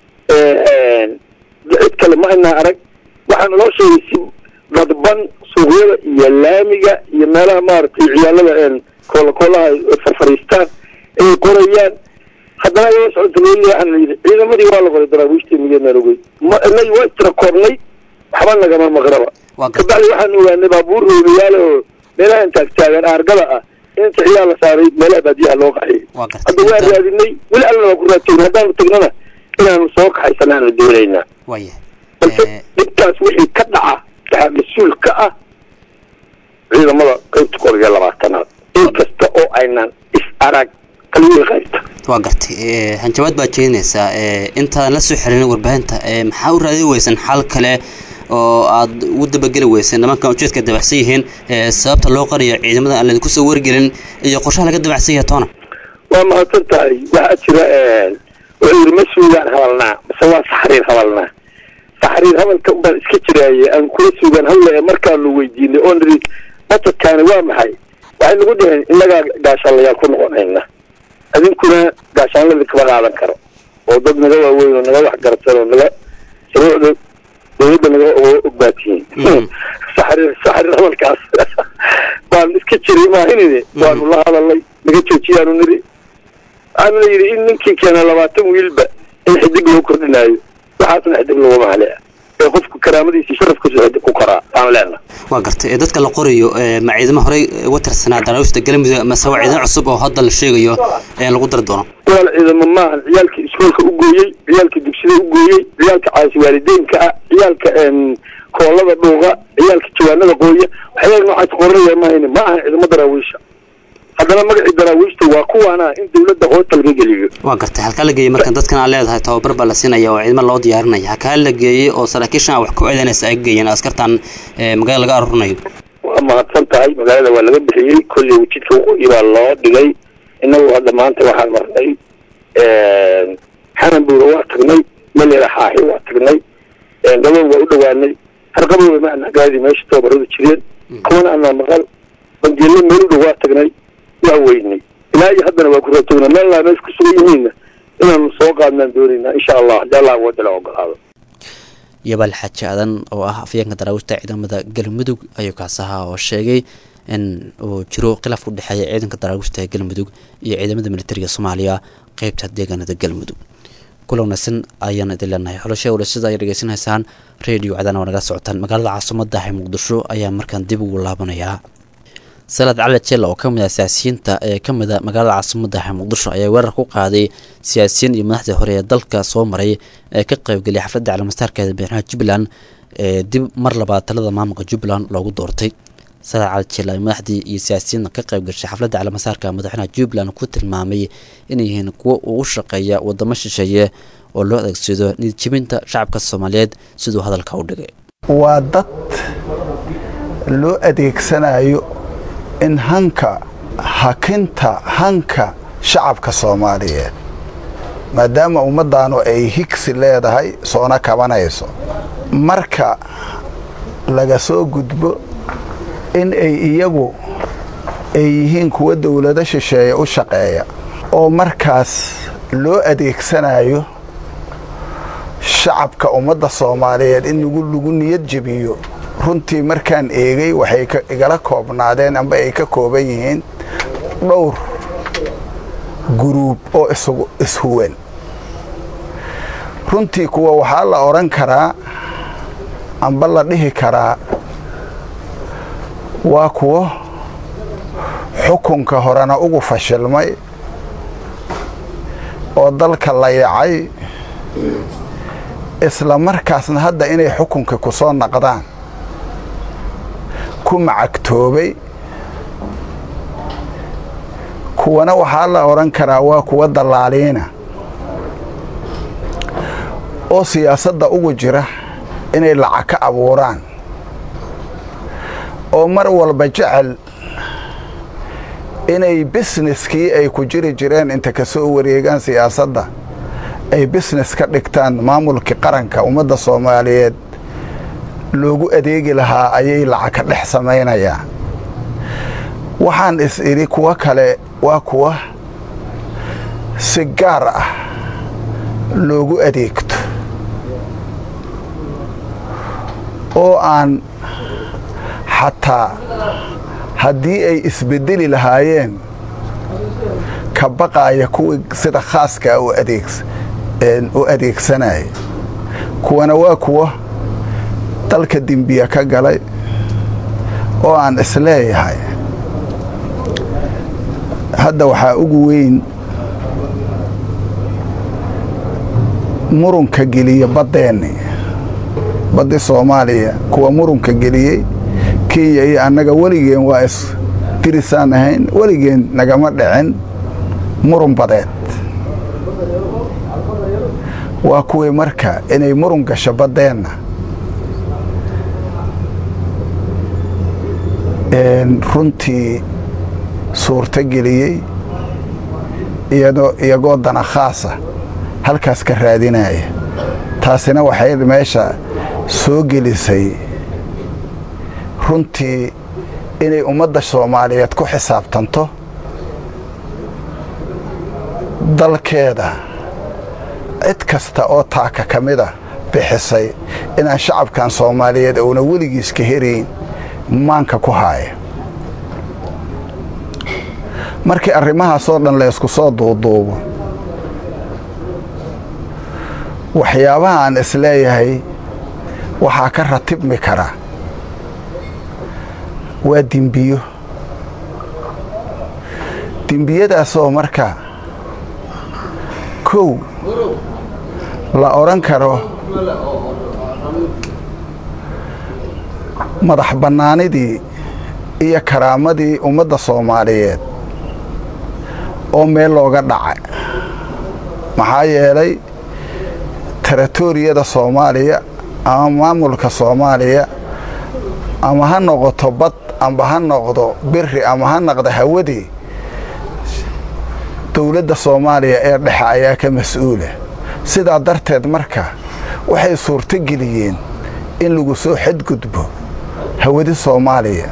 cid kale ma inaan arag waxaana loo sheegay si dadban suuqyada iyo laamiga iyo meelaha maaragtay ciyaalada koolakoolaha farfariistaan ay qorayaan haddana ayagoo socota loo leeyahan la yidhi ciidamadii waa la qoray daraawiishtii miyanaan ogey ma inagi waa tira koornay waxba nagama maqraba kabacdi waxaanu ogaanay baabuur hoogayaale oo meelahan taagtaagan aargada ah inta ciyaal la saaray meelaha baadiyaha loo qaxiyay hadda waa raadinay weli allana waa ku raadtoognay haddaanu tagnana inaanu soo kaxaysanaanu doonaynaa balse dhibkaas wixii ka dhaca waxaa mas-uul ka ah ciidamada qaybta koob iyo labaatanaad in kasta oo aynaan is arag kaliya qaybta waa gartay hanjabaad baa jeedinaysaa intaan la soo xirin warbaahinta maxaa u raadi weysan xal kale oo aad ugu dabageli weyseen nimankan ujeedka dabacsan yihiin sababta loo qariyo ciidamada aan laydinku soo wargelin iyo qorshaha laga dabacsan yahay toona waa mahadsan tahay waxaa jira wuxuu yidhi ma suugaan hadalnaa base waa saxriir hadalnaa saxriir hadalka unbaan iska jiraaye aan kula suugaan hadla ee markaanu weydiinay oo niri matadkaani waa maxay waxay nagu dhaheen innagaa gaashaanlayaal ku noqonayna adinkuna gaashaanladii kama qaadan karo oo dad naga waaweyn oo naga wax garatan oo naga shuruucda dawladda naga ogbaatiyiin saxriir saxriir hadalkaas baan iska jiray maahinine waanu la hadalnay naga joojiyaanu niri waxaanu la yidhi in ninkii keena labaatan wiilba in xidig loo kordhinaayo waxaasna xidig laguma hale ee qofku karaamadiisa sharafkiisa ku koraa aan leenahay waa gartay dadka la qorayo ma ciidamo hore uga tirsanaa daraawiishta galmudug ama sawa ciidan cusub oo hadda la sheegayo ee lagu dar doono wal ciidamo ma ahan ciyaalka iskoolka u gooyay ciyaalka dugsiga u gooyay ciyaalka caasi waalideynka ciyaalka een koolada dhuuqa ciyaalka jawaanada qooya waxay noocaas qorayaan ma ahan ma ahan ciidamo daraawiisha haddana magaci daraawiishta waa kuwaana in dawladda hoos laga geliyo waa gartay halka la geeyay markan dadkan aan leedahay tababar baa la siinaya oo ciidamo loo diyaarinaya halka la geeyay oo saraakiisha wax ku eedanaysa ay geeyeen askartan magaalada laga arurnayo waa mahadsan tahay magaalada waa laga bixiyay kulli wajidka waqooyi baa loo dhigay inagu hadda maanta waxaan marnay xanan buuro waa tagnay maleela xaaxi waa tagnay gabow waa u dhawaanay harqabowda ma ana gaadi meesha tababarada jireen kuwana ana maqal bangeelle meel u dhow waa tagnay waa weynay ilaa iyo haddana waa ku ratognaa meel laa meesha ku sugan yihiinna inaanu soo qaadnaan doonaynaa insha allah haddii allah wada la ogolaado yabal xaaji aadan oo ah afyeenka daraawiishta ciidamada galmudug ayuu kaas ahaa oo sheegay in uu jiro khilaaf u dhexeeya ciidanka daraawiishta ee galmudug iyo ciidamada militariga soomaaliya qaybta deegaanada galmudug kula wanaagsan ayaan idin leenahay xulashada waraysiga ay dhageysanaysaan radio cadaana waa naga socotaan magaalada caasimadda ah ee muqdisho ayaa markaan dib ugu laabanayaa salaad cali jelle oo ka mid ah siyaasiyiinta ee ka mid ah magaalada caasimadda ah ee muqdisho ayaa weerar ku qaaday siyaasiyiin iyo madaxdii hore ee dalka soo maray ee ka qaybgeliyay xafladda calaamasaarka madaxweynaha jubbaland ee dib mar labaad talada maamulka jubbaland loogu doortay salaad cali jelle ay madaxdii iyo siyaasiyiinta ka qayb gashay xafladda calaamasaarka madaxweynaha jubbaland ku tilmaamay inay yihiin kuwo ugu shaqeeya wadamo shisheeye oo loo adeegsado niyadjebinta shacabka soomaaliyeed siduu hadalka u dhigay waa dad loo adeegsanayo in hanka hakinta hanka shacabka soomaaliyeed maadaama ummaddaanu ay higsi leedahay soona kabanayso marka laga soo gudbo in ay iyagu ay yihiin kuwa dawlado shisheeye u shaqeeya oo markaas loo adeegsanayo shacabka ummadda soomaaliyeed in lagu niyad jebiyo runtii markaan eegay waxay igala koobnaadeen amba ay ka kooban yihiin dhowr guruub oo ishuwan runtii kuwa waxaa la odhan karaa amba la dhihi karaa waa kuwo xukunka horena ugu fashilmay oo dalka la yacay isla markaasna hadda inay xukunka ku soo naqdaan ku macagtoobay kuwana waxaa la odhan karaa waa kuwa dallaaliina oo siyaasadda ugu jira inay lacag ka abuuraan oo mar walba jecel inay bisneskii ay ku jiri jireen inta ka soo wareegaan siyaasadda ay bisnes ka dhigtaan maamulkii qaranka ummadda soomaaliyeed loogu adeegi lahaa ayay lacag ka dhex samaynayaan waxaan is idhi kuwa kale waa kuwa si gaar ah loogu adeegto oo aan xataa haddii ay isbedeli lahaayeen ka baqaaya kuwii sida khaaskaa u adeegsanaya kuwana waa kuwa dalka dembiya ka galay oo aan isleeyahay hadda waxaa ugu weyn murunka geliya baddeenni baddi soomaaliya kuwa murunka geliyey kenya iyo annaga weligeen waa isdirisaan ahayn weligeen nagama dhicin murun badeed waa kuwii marka inay murun gasho baddeenna runtii suurto geliyey iyagoo dana khaasa halkaas ka raadinaya taasina waxay meesha soo gelisay runtii inay ummadda soomaaliyeed ku xisaabtanto dalkeeda cid kasta oo taaka ka mida bixisay inaan shacabkan soomaaliyeed uuna weligiis ka herayn maanka ku haaya markii arrimahaasoo dhan laysku soo duuduubo waxyaabaha aan isleeyahay waxaa ka ratibmi kara waa dembiyo dembiyadaasoo marka kow la odhan karo madax bannaanidii iyo karaamadii ummadda soomaaliyeed oo meel looga dhacay maxaa yeelay teratoriyada soomaaliya ama maamulka soomaaliya ama ha noqoto bad amba ha noqdo biri ama ha noqdo hawadii dowladda soomaaliya ee dhexe ayaa ka mas-uula sidaa darteed marka waxay suurto geliyeen in lagu soo xadgudbo hawadi soomaaliya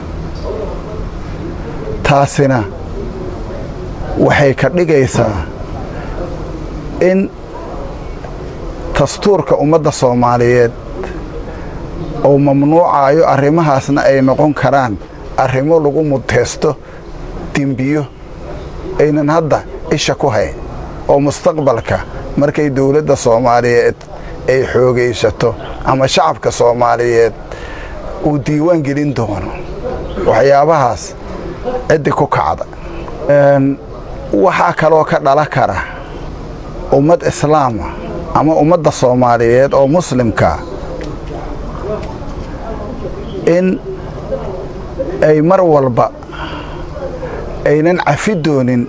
taasina waxay ka dhigaysaa in dastuurka ummadda soomaaliyeed oo mamnuucayo arrimahaasna ay noqon karaan arrimo lagu mudteysto dembiyo aynan hadda isha ku hayn oo mustaqbalka markay dowladda soomaaliyeed ay xoogaysato ama shacabka soomaaliyeed uu diiwaan gelin doono waxyaabahaas ciddi ku kacda waxaa kaloo ka dhala kara ummad islaama ama ummadda soomaaliyeed oo muslimka in ay mar walba aynan cafi doonin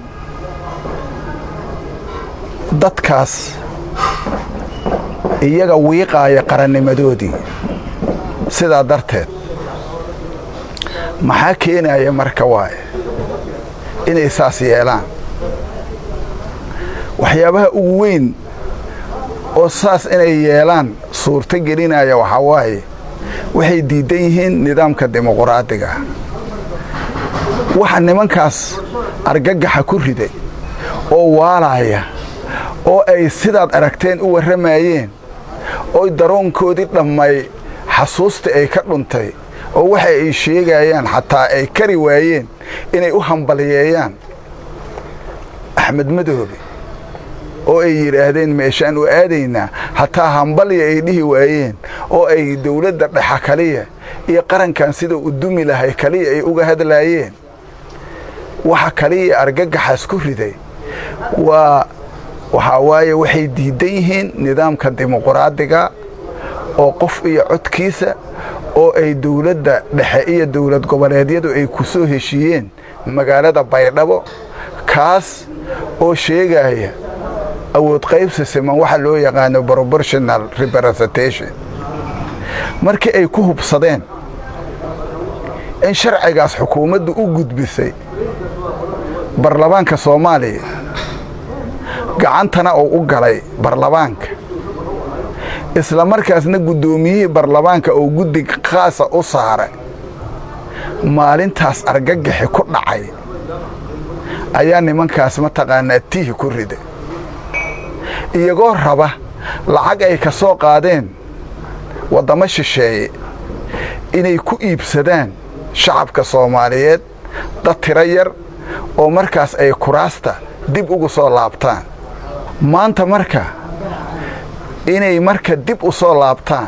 dadkaas iyaga wiiqaaya qarannimadoodii sidaa darteed maxaa keenaya marka waaye inay saas yeelaan waxyaabaha ugu weyn oo saas inay yeelaan suurto gelinaya waxaa waaye waxay diidan yihiin nidaamka dimuquraadiga waxa nimankaas argagaxa ku riday oo waalaya oo ay sidaad aragteen u warramayeen oo daroonkoodii dhammay xasuusta ay ka dhuntay oo waxa ay sheegayaan xataa ay kari waayeen inay u hambaliyeeyaan axmed madoobe oo ay yidhaahdeen meeshaan u aadaynaa hataa hambalya ay dhihi waayeen oo ay dowladda dhexa kaliya iyo qarankan sida u dumi lahay kaliya ay uga hadlaayeen waxa kaliya argagaxaas ku riday waa waxaa waaye waxay diidan yihiin nidaamka dimuquraadiga oo qof iyo codkiisa oo ay dowladda dhexe iyo dowlad goboleedyadu ay ku soo heshiiyeen magaalada baydhabo kaas oo sheegaya awood qaybsi siman waxa loo yaqaano proportional representation markii ay ku hubsadeen in sharcigaas xukuumaddu u gudbisay baarlamaanka soomaaliya gacantana oo u galay baarlamaanka isla markaasna guddoomiyihii baarlamaanka oo guddi khaasa u saaray maalintaas argagaxi ku dhacay ayaa nimankaas mataqaanaa tiihi ku riday iyagoo raba lacag ay ka soo qaadeen waddamo shisheeye inay ku iibsadaan shacabka soomaaliyeed dad tiro yar oo markaas ay kuraasta dib ugu soo laabtaan maanta marka inay marka dib u soo laabtaan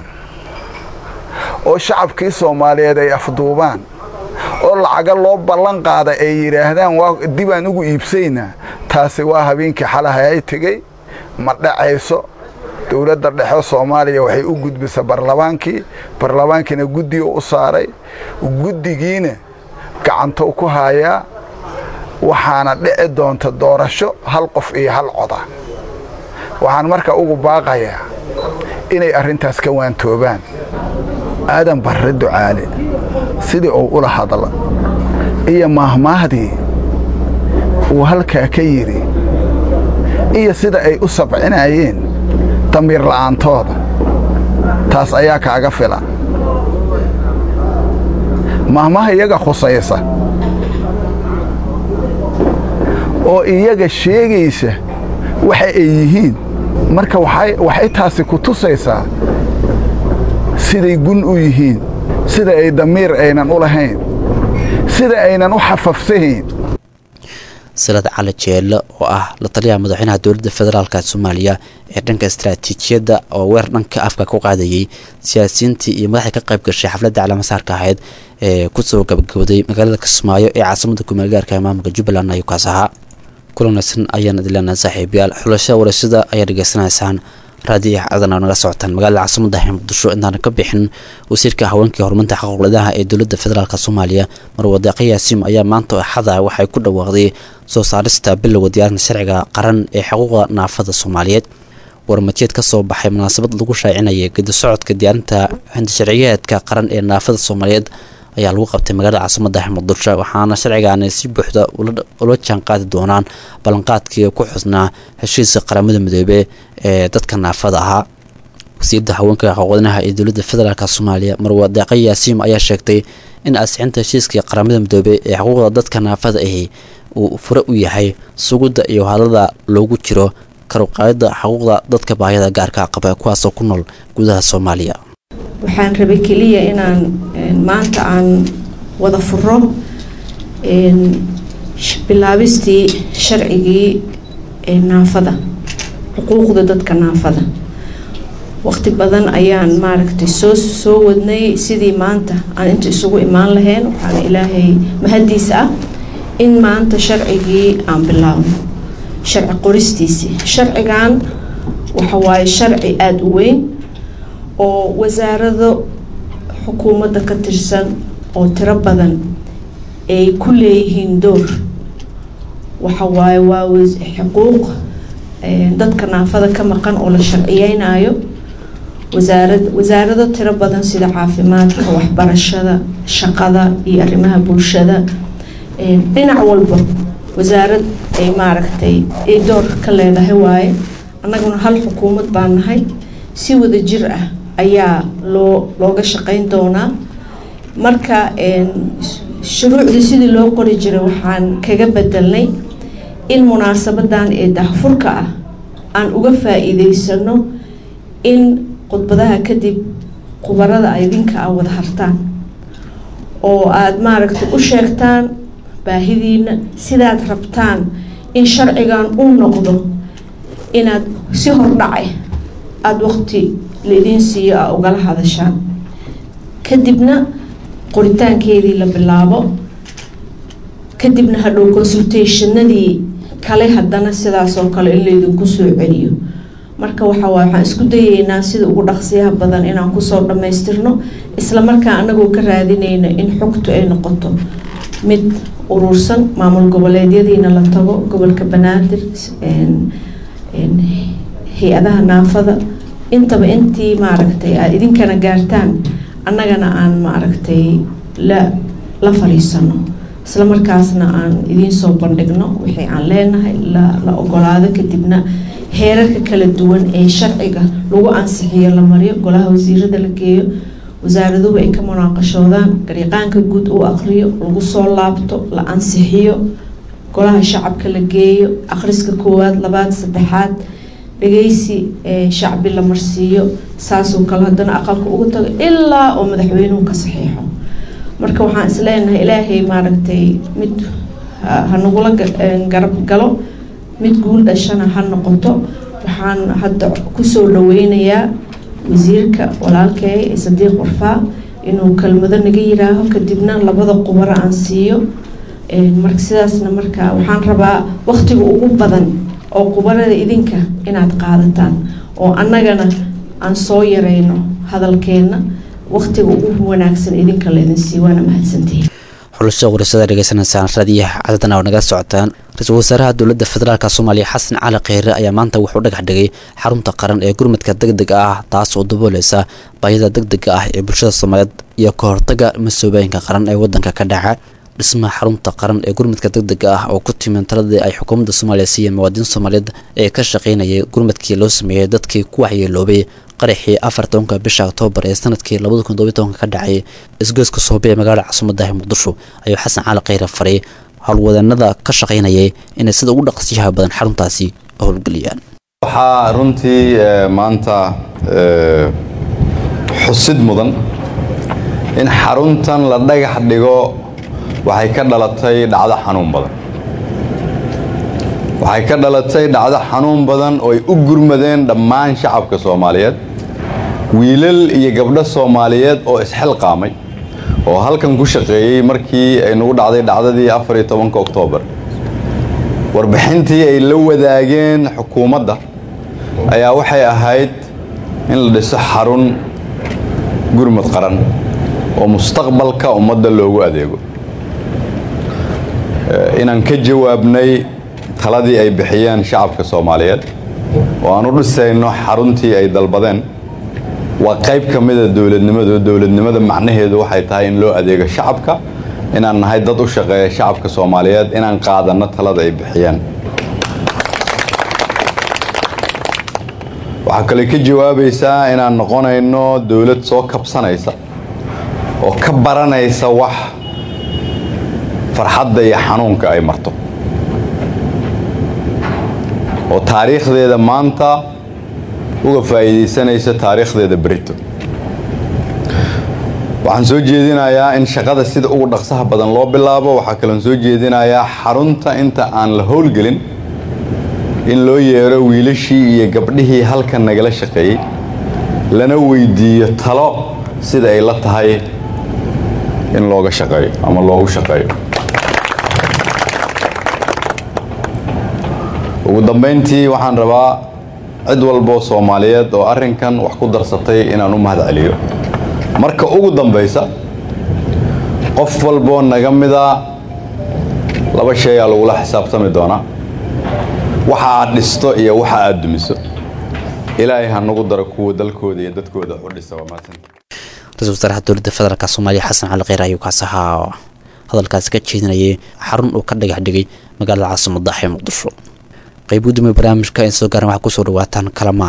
oo shacabkii soomaaliyeed ay afduubaan oo lacaga loo ballan qaada ay yidhaahdaan waa dibaan ugu iibsaynaa taasi waa habeenkii xalaha ay tegey ma dhacayso dowladda dhexe soomaaliya waxay u gudbisa baarlamaankii baarlamaankiina guddiga u saaray guddigiina gacantou ku haayaa waxaana dhici doonta doorasho hal qof iyo hal coda waxaan marka ugu baaqayaa inay arrintaas ka waantoobaan aadan barre ducaale sidii uu ula hadla iyo maahmaahdii uu halkaa ka yidhi iyo sida ay u sabcinayeen damiir la'aantooda taas ayaa kaaga filan maahmaha iyaga khusaysa oo iyaga sheegaysa waxa ay yihiin marka waxay taasi ku tusaysaa siday gun u yihiin sida ay damiir aynan u lahayn sida aynan u xafafsahayn salad cali jeelle oo ah la taliyaha madaxweynaha dowladda federaalka soomaaliya ee dhanka istaraatiijiyadda oo weer dhanka afka ku qaadayay siyaasiyiintii iyo madaxda ka qayb gashay xafladda calaamasaarka ahayd ee kusoo gabagabooday magaalada kismaayo ee caasimada kumeel gaarka ee maamulka jubbaland ayuu kaas ahaa kulanaysan ayaan idileenaa saaxiibayaal xulashada waraysyada ayaa dhegeysanaysaan raadiyo cadana naga socotaan magaalada caasimada muqdisho intaan ka bixin wasiirka haweenka horumarinta xuquuqladaha ee dowladda federaalka soomaaliya marwadaaqo yaasiim ayaa maanta axada waxay ku dhawaaqday soo saarista bilowga diyaarinta sharciga qaran ee xuquuqda naafada soomaaliyeed warmajeed ka soo baxay munaasabad lagu shaacinayay gedi socodka diyaarinta sharciyeedka qaran ee naafada soomaaliyeed ayaa lagu qabtay magaalada caasimada muqdisho waxaana sharcigaani si buuxda ula jaan qaadi doonaan ballanqaadkii ku xusnaa heshiiska qaramada midoobey ee dadka naafada ahaa wasiirda haweenka xuquuqdanaha ee dowladda federaalka soomaaliya marwadaaqo yaasiim ayaa sheegtay in asixinta heshiiska qaramada midoobey ee xuquuqda dadka naafada ahi uu fure u yahay sugidda iyo hadalada loogu jiro karuqaayada xuquuqda dadka baahida gaarka qaba kuwaasoo ku nool gudaha soomaaliya waxaan rabay keliya inaan maanta aan wada furo bilaabistii sharcigii naafada xuquuqda dadka naafada waqti badan ayaan maaragtay soo soo wadnay sidii maanta aan inta isugu imaan lahayn waxaana ilaahay mahadiisa ah in maanta sharcigii aan bilaabno sharci qoristiisii sharcigan waxa waaye sharci aada u weyn oo wasaarado xukuumadda ka tirsan oo tiro badan ay ku leeyihiin door waxa waaye waa xuquuq dadka naafada ka maqan oo la sharciyeynayo wasaarad wasaarado tiro badan sida caafimaadka waxbarashada shaqada iyo arrimaha bulshada dhinac walba wasaarad ay maaragtay ay door ka leedahay waaye annaguna hal xukuumad baan nahay si wada jir ah ayaa loo looga shaqeyn doonaa marka shuruucdii sidii loo qori jiray waxaan kaga bedelnay in munaasabadan ee daahfurka ah aan uga faa'iideysano in khudbadaha kadib khubarada idinka ah wada hartaan oo aada maaragtay u sheegtaan baahidiina sidaad rabtaan in sharcigan u noqdo inaad si hordhacay aada waqti laidin siiyo a ugala hadashaan kadibna qoritaankeedii la bilaabo kadibna hadhow consultationadii kale haddana sidaas oo kale in laydinku soo celiyo marka waxa waay waxaan isku dayeynaa sida ugu dhaqsiyaha badan inaan kusoo dhammaystirno isla markaa anagoo ka raadinayna in xogtu ay noqoto mid urursan maamul goboleedyadiina la tago gobolka banaadir hay-adaha naafada intaba intii maaragtay aad idinkana gaartaan annagana aan maaragtay la la fariisano isla markaasna aan idiin soo bandhigno wixii aan leenahay la la ogolaado kadibna heerarka kala duwan ee sharciga lagu ansixiyo la mariyo golaha wasiirada la geeyo wasaaraduhu ay ka munaaqashoodaan gariiqaanka guud uu aqriyo lagu soo laabto la ansixiyo golaha shacabka la geeyo akhriska koowaad labaad saddexaad dhageysi shacbi la marsiiyo saasoo kale haddana aqalka ugu tago ilaa oo madaxweynuhu ka saxiixo marka waxaan isleenahay ilaahay maaragtay mid ha nagula garab galo mid guul dhashana ha noqoto waxaan hadda kusoo dhaweynayaa wasiirka walaalkay sadiiq warfaa inuu kelmado naga yiraaho kadibna labada qubaro aan siiyo marka sidaasna marka waxaan rabaa waqtiga ugu badan oo qubarada idinka inaad qaadataan oo annagana aan soo yareyno hadalkeena waqtiga ugu wanaagsan idinka leedin sii waana mahadsantihiin xulasho waraysadda dhegeysanaysaan raadiyaha cadadana oo naga socotaan ra-iisul wasaaraha dowladda federaalka soomaaliya xasan cali kheyre ayaa maanta wuxuu dhagax dhigay xarunta qaran ee gurmadka degdega ah taas oo dabooleysa baahida degdega ah ee bulshada soomaaliyeed iyo ka hortaga mas-uuliyinka qaran ee wadanka ka dhaca dhismaha xarunta qaran ee gurmadka degdega ah oo ku timin taladii ay xukuumadda soomaaliya siiyeen muwaadiniin soomaaliyeed ee ka shaqeynayay gurmadkii loo sameeyey dadkii ku waxyeeloobay qaraxii afar tobanka bisha oktoobar ee sanadkii labada kun todobiyo tobanka ka dhacay isgoyska soobe ee magaalada caasimada muqdisho ayuu xasan cali kheyre faray howlwadeenada ka shaqeynayay inay sida ugu dhaqsiyaha badan xaruntaasi howlgeliyaan waxaa runtii maanta xusid mudan in xaruntan la dhagax dhigo waxay ka dhalatay dhacdo xanuun badan waxay ka dhalatay dhacdo xanuun badan oo ay u gurmadeen dhammaan shacabka Soomaaliyeed wiilal iyo gabdho Soomaaliyeed oo isxilqaamay oo halkan ku shaqeeyay markii ay nagu dhacday dhacdadii afar iyo tobanka Oktoobar warbixintii ay la wadaageen xukuumadda ayaa waxay ahayd in la dhiso xarun gurmad qaran oo mustaqbalka ummadda loogu adeego inaan ka jawaabnay taladii ay bixiyeen shacabka Soomaaliyeed oo aan u dhisayno xaruntii ay dalbadeen waa qayb ka mid ah dawladnimada dawladnimada macnaheedu waxay tahay in loo adeego shacabka inaan nahay dad u shaqeeya shacabka Soomaaliyeed inaan qaadano talada ay bixiyeen waxa kale ka jawaabaysaa inaan noqonayno dawlad soo kabsanaysa oo ka baranaysa wax farxadda iyo xanuunka ay marto oo taariikhdeeda maanta uga faa'iideysanaysa taariikhdeeda berito waxaan soo jeedinayaa in shaqada sida ugu dhaqsaha badan loo bilaabo waxa kale soo jeedinayaa xarunta inta aan la howlgelin in loo yeero wiilashii iyo gabdhihii halkan nagala shaqeeyay lana weydiiyo talo sida ay la tahay in looga shaqeeyo ama loogu shaqeeyo ugu dambeyntii waxaan rabaa cid walba Soomaaliyeed oo arrinkan wax ku darsatay inaan u mahad celiyo marka ugu dambaysa qof walba naga mida laba shay ayaa lagu la xisaabtami doonaa waxa aad dhisto iyo waxa aad dumiso ilaahay ha nagu daro kuwa dalkooda iyo dadkooda u dhisa waa maasan رئيس وزراء دولة فدرالك الصومالية حسن علي غير أيوك عصها هذا الكاس كتشيني حرن وكدق حدقي مقال العاصمة الضاحية مقدشو قيبو دمي برامج كاين سوغار مع كسور واتان كلمان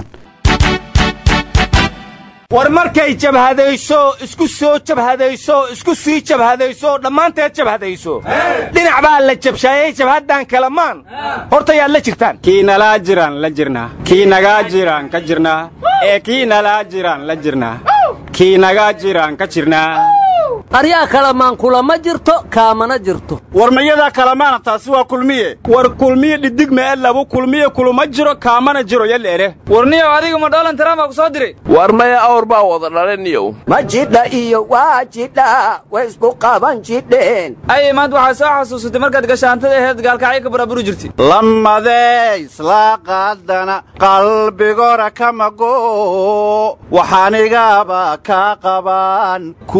warmarkay jabhadayso isku soo jabhadayso isku sii jabhadayso dhamaanteed jabhadayso dhinac baa la jabshaayay jabhadan kalamaan horta yaa la jirtaan kiina la jiraan la jirnaa kiinaga jiraan ka jirnaa ee kiina la jiraan la jirnaa kiinaga jiraan ka jirnaa qaryaa kalamaan kulama jirto kaamana jirto warmayada kalamaan taasi waa kulmiye war kulmiye dhidig ma labo kulmiye kuluma jiro kaamana jiro yaleere warniyo adigu ma dhalan taraama ku soo diray warmaya awr baa wada dhalaniyo ma jidha iyo waa jidha way isku qaban jidheen ay maad waxa soo xasuusatay markaad gashaantada ahayd gaalkacay ka baraburu jirtay lamaday isla qaadana qalbigora kamago waxaanigaba ka qaban ku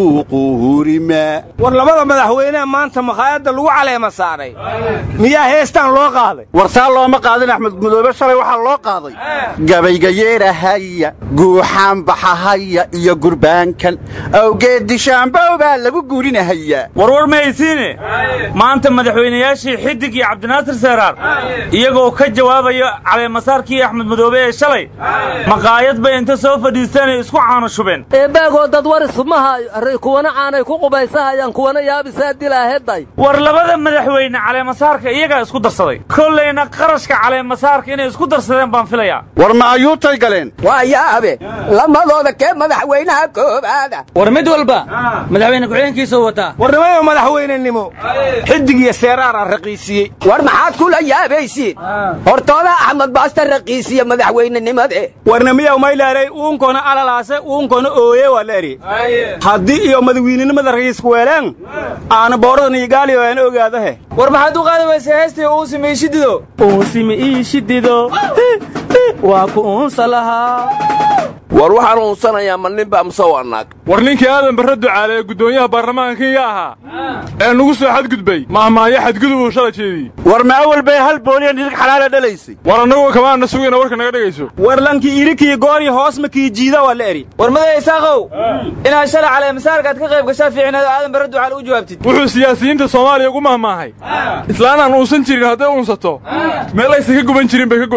war labada madaxweynaha maanta maqaayada lagu caleema saaray miyaa heestaan loo qaaday wartaa looma qaadin axmed mudoobe shalay waxa loo qaaday gabayga yeerahaya guuxaan baxahaya iyo gurbaankan awgeed dishaanbow baa lagu guurinahaya warwar maysiine maanta madaxweynayaashii xidig iyo cabdinaasir seeraar iyagoo ka jawaabaya caleema saarkii axmed mudoobe ee shalay maqaayad bay inta soo fadhiisteen isku caano shubeen eebaagoo dad war ismaha array kuwana caanay ku qubaysahayaan kuwana yaabisaa dilaaheday war labada madaxweyne caleema saarka iyaga isku darsaday kollayna qarashka caleema saarka inay isku darsadeen baan filayaa war ma ayuutay galeen waa yaabe lamadooda kee madaxweynaha koobaada war mid walba madaxweyne ku-xigeenkiisa wataa warnimada madaxweynenimo xidig iyo seeraar aan raqiisiyey war maxaad kula yaabaysiin hortooda axmed baasta raqiisiye madaxweynenimade warnimiya umaylaaray uunkona alalaase uunkona ooye waa leeri haddii iyo madaxweynenimada raqiisku weelaan aana boorada nigaaliyo aan ogaadahe war maxaad u qaadi waysaa heestii uu sameeyay shidido uu sameeyay shidido waa ku unsalaha war waxaan unsanayaa ma nin baa mise waa naag war ninkii aadan barre ducaale gudoomiyaha baarlamaanka Kenya ahaa ee nagu soo xadgudbay mahmaaya xadgudub uu shala jeediyay war ma awal bay hal booliya nirig xalaal dhalaysay war anagu kama na sugayna warka naga dhagayso war lankii irikii goori hoos ma kii jiida waa la eri war maday isaaqow inaa shala caleema saarkaad ka qayb gashaa fiicnaado aadan barre ducaale u jawaabtid wuxuu siyaasiyiinta Soomaaliya ugu mahmaahay islaanaan uusan jirin haday uunsato meel ay ka guban jirin bay ka gubataa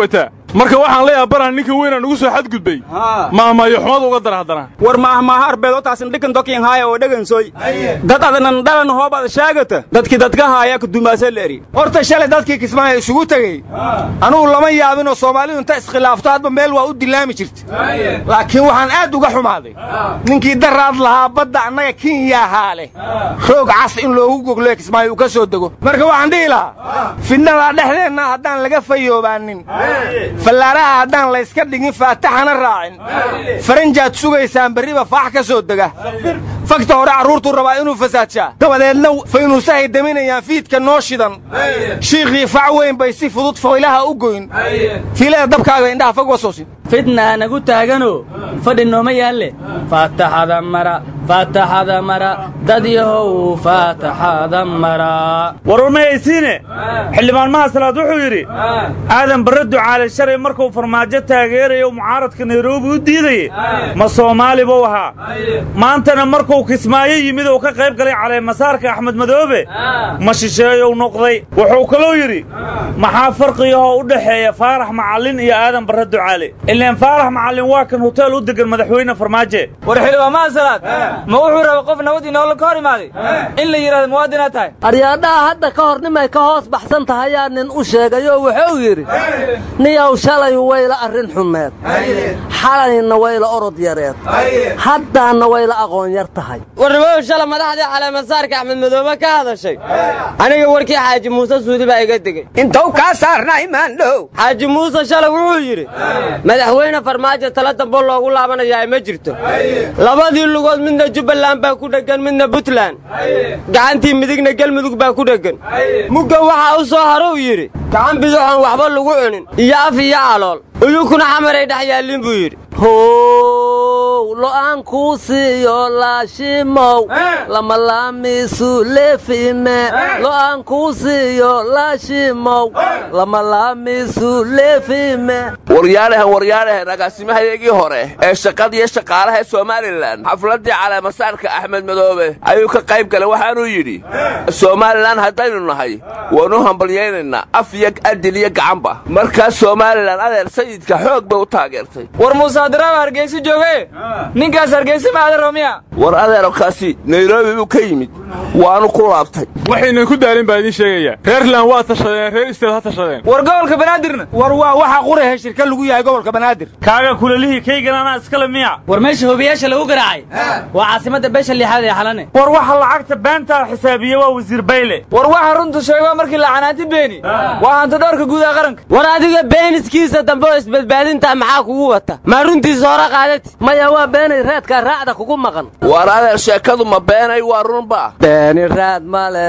marka waxaan leeyahay baran ninka weyn aan ugu soo xadgudbay maahmaayo xumad uga dara haddana war maahmaaha arbeedo taasin dhikan dokin haaya oo dhagansoy dad adanan dhalan hoobad shaagata dadkii dadka haaya ku dumaasay leeri horta shalay dadkii kismaayo isugu tagay anuu lama yaabin oo Soomaalidu inta iskhilaafto hadba meel waa u dilaami jirtay laakiin waxaan aad uga xumaaday ninkii daraad lahaa badda annaga Kenya haale xoog cas in loogu goglo kismaayo ka soo dago marka waxaan dhihi lahaa fidnada dhexdeena haddaan laga fayoobaanin fallaaraha haddaan la iska dhigin faataxana raacin faranjaad sugaysaan bariba faax ka soo daga fakta hore carruurtu rabaa inuu fasaadshaa dabadeedna faynuusahay daminayaan fiidka noo shidan shiikhii fac weyn bay si fudud foylaha u goyn fiilada dabkaaga indhaha fog wasoosin fidna nagu taagano fadhi nooma yaalle faataxada mara faataxada mara dad yahow faataxada mara warwar mayaysiine xildhibaan mahasalaad wuxuu yidhi aadan barre ducaale shalay markuu farmaajo taageerayo mucaaradka nairobi u diidayey ma soomaali buu ahaa maantana markuu kismaayo yimid uu ka qayb galay caleemasaarka axmed madoobe ma shisheeyou noqday wuxuu kaloo yidhi maxaa farqiyahoo u dhexeeya faarax macallin iyo aadan barre ducaale ileen faarax macallin waa kan hoteel u degan madaxweyne farmaajo war xildhibaan mahasalaad ma wuxuu rabay qof nabad inoola ka hor imaaday in la yidhahdo muwaadinaad tahay aryaadhaha hadda ka hor nimay ka hoos baxsan tahayaa nin u sheegayoo wuxuu yidhi niyow shalay wayla arrin xumeed xalayna wayla orod yareed haddaanna wayla aqoon yar tahay warnimayow shala madaxdii caleemasaarka axmed madoobe ka hadashay aniga warkii xaaji muuse suudi baa iga degey intuu kaa saarnaa imaan dhow xaaji muuse shalay wuxuu yidhi madaxweyne farmaajo tala dambo loogu laabanayaa ma jirto labadii lugood midna jubbaland baa ku dheggan midna puntland gacantii midigna galmudug baa ku dheggan mugga waxaa u soo harow yidhi gacan biduxoon waxba lagu cunin iyo af iyo calool uyukuna xamaray dhex yaallin buu yidhi how lo'aan kuu siiyo laashimow lama laamiisu leefime lo'aan kuu siiyo laashimow lama laamiisu leefime waryaalahan waryaalahan agaasimahaygii hore ee shaqadiiyo shaqaalaha Soomaaliland xafladii caleemasaarka Axmed Madoobe ayuu ka qayb galay waxaanu yidhi Soomaaliland haddaynu nahay waanu hambalyeynayna af iyo adil iyo gacanba marka Soomaaliland adeer sayidka xoog bay u taageertay war Muuse Daraab Hargeysa joogay ninkaas Hargeysa ma adeer Romiya war adeer kaasi Nairobi buu ka yimid waanu ku laabtay waxayna ku daalin baa idin sheegaya reerland waa tashadeen reer isteed ha tashadeen war gobolka banaadirna war waa waxa quraha shirka lagu yahay gobolka banaadir kaaga kulalihi kaygana ana iskala miya war meesha hubiyaasha lagu garaacay waa caasimada beesha lixaad ee xalane war waxa lacagta beenta xisaabiye waa wasiir bayle war waxa runtu sheego markii la canaanti beeni waa hanta doorka guud ee qaranka war adiga beeniskiisa dambe oo isbadbaadinta maxaa kugu wata ma runtiisa hore qaadati maya waa beenay raadka raacda kugu maqan war adeer sheekadu ma beenay waa runba beeni raad male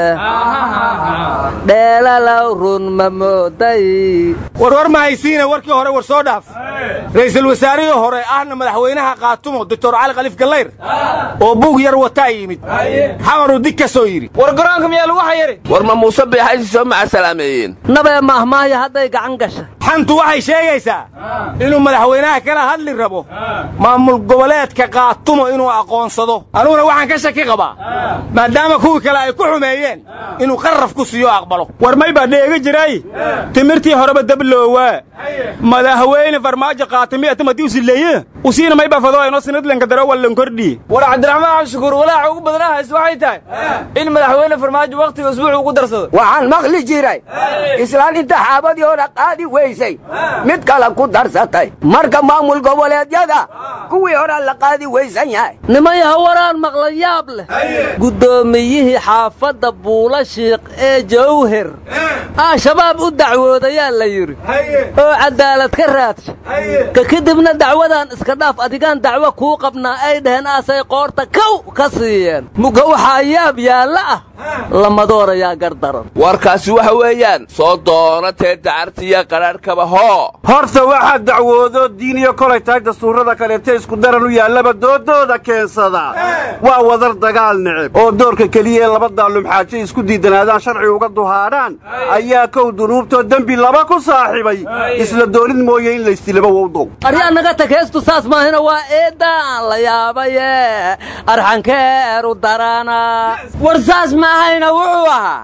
dheelalaw run ma mooday war war ma haysiina warkii hore war soo dhaaf ra'iisul wasaarihii hore ahna madaxweynaha qaatumo doctor cali khaliif gallayr oo buug yar wata yimid xamaru dik ka soo yiri war garoonka miyaa lagu xayiri war ma Muuse Biixi soo ma salaameeyeen nabe mahmaaya hadday gacan gashay xantu waxay sheegaysaa inuu madaxweynaha kala hadli rabo maamul goboleedka qaatumo inuu aqoonsado anuguna waxaan ka shaki qabaa maadaama kuwii kale ay ku xumeeyeen inuu qarraf ku siiyo aqbalo war may baa dheega jiray timirtii horeba dabloowa madaxweyne farmaajo qaatimi atamadi usileeye usiina may baa fadoo inoo sanadlanka daro wallan kordhi war Cabdiraxmaan Cabshukuur walaac ugu badnaa hays waxay tahay in madaxweyne farmaajo waqtiga usbuuc ugu darsado waxaan maqli jiray islaan inta xaabadii hore qaadi weysay mid kale ku darsatay marka maamul goboleedyada kuwii hore la qaadi weysan yahay nimaya waraan maqla yaab leh gudoomiyihii xaafadda Buulashiiq ee Jowhar ah shabaab u dacwoodayaa la yiri oo cadaalad ka raadshay ka kadibna dacwadan iska dhaaf adigaan dacwo ku qabnaa ay dhaheen asay qoorta kow ka siiyeen muga waxa yaab yaala ah lama doorayaa gardaran warkaasi waxa weeyaan soo doona tee dacartiya qaraarkaba hoo horta waxa dacwoodo diin iyo kolay taag dastuurada kale ee isku daran u yaalaba doodooda keensada waa wadar dagaal nicib oo doorka kaliya laba daalum xaaji isku diidanaadaan sharci uga duhaadaan ayaa kow dunuubto dambi laba ku saaxibay isla doonid mooyee in la istilaba wowdow aryaa naga tageestu saas maahina waa eedaan la yaabaye arxankeeru darana war saas maahayna wuxuu ahaa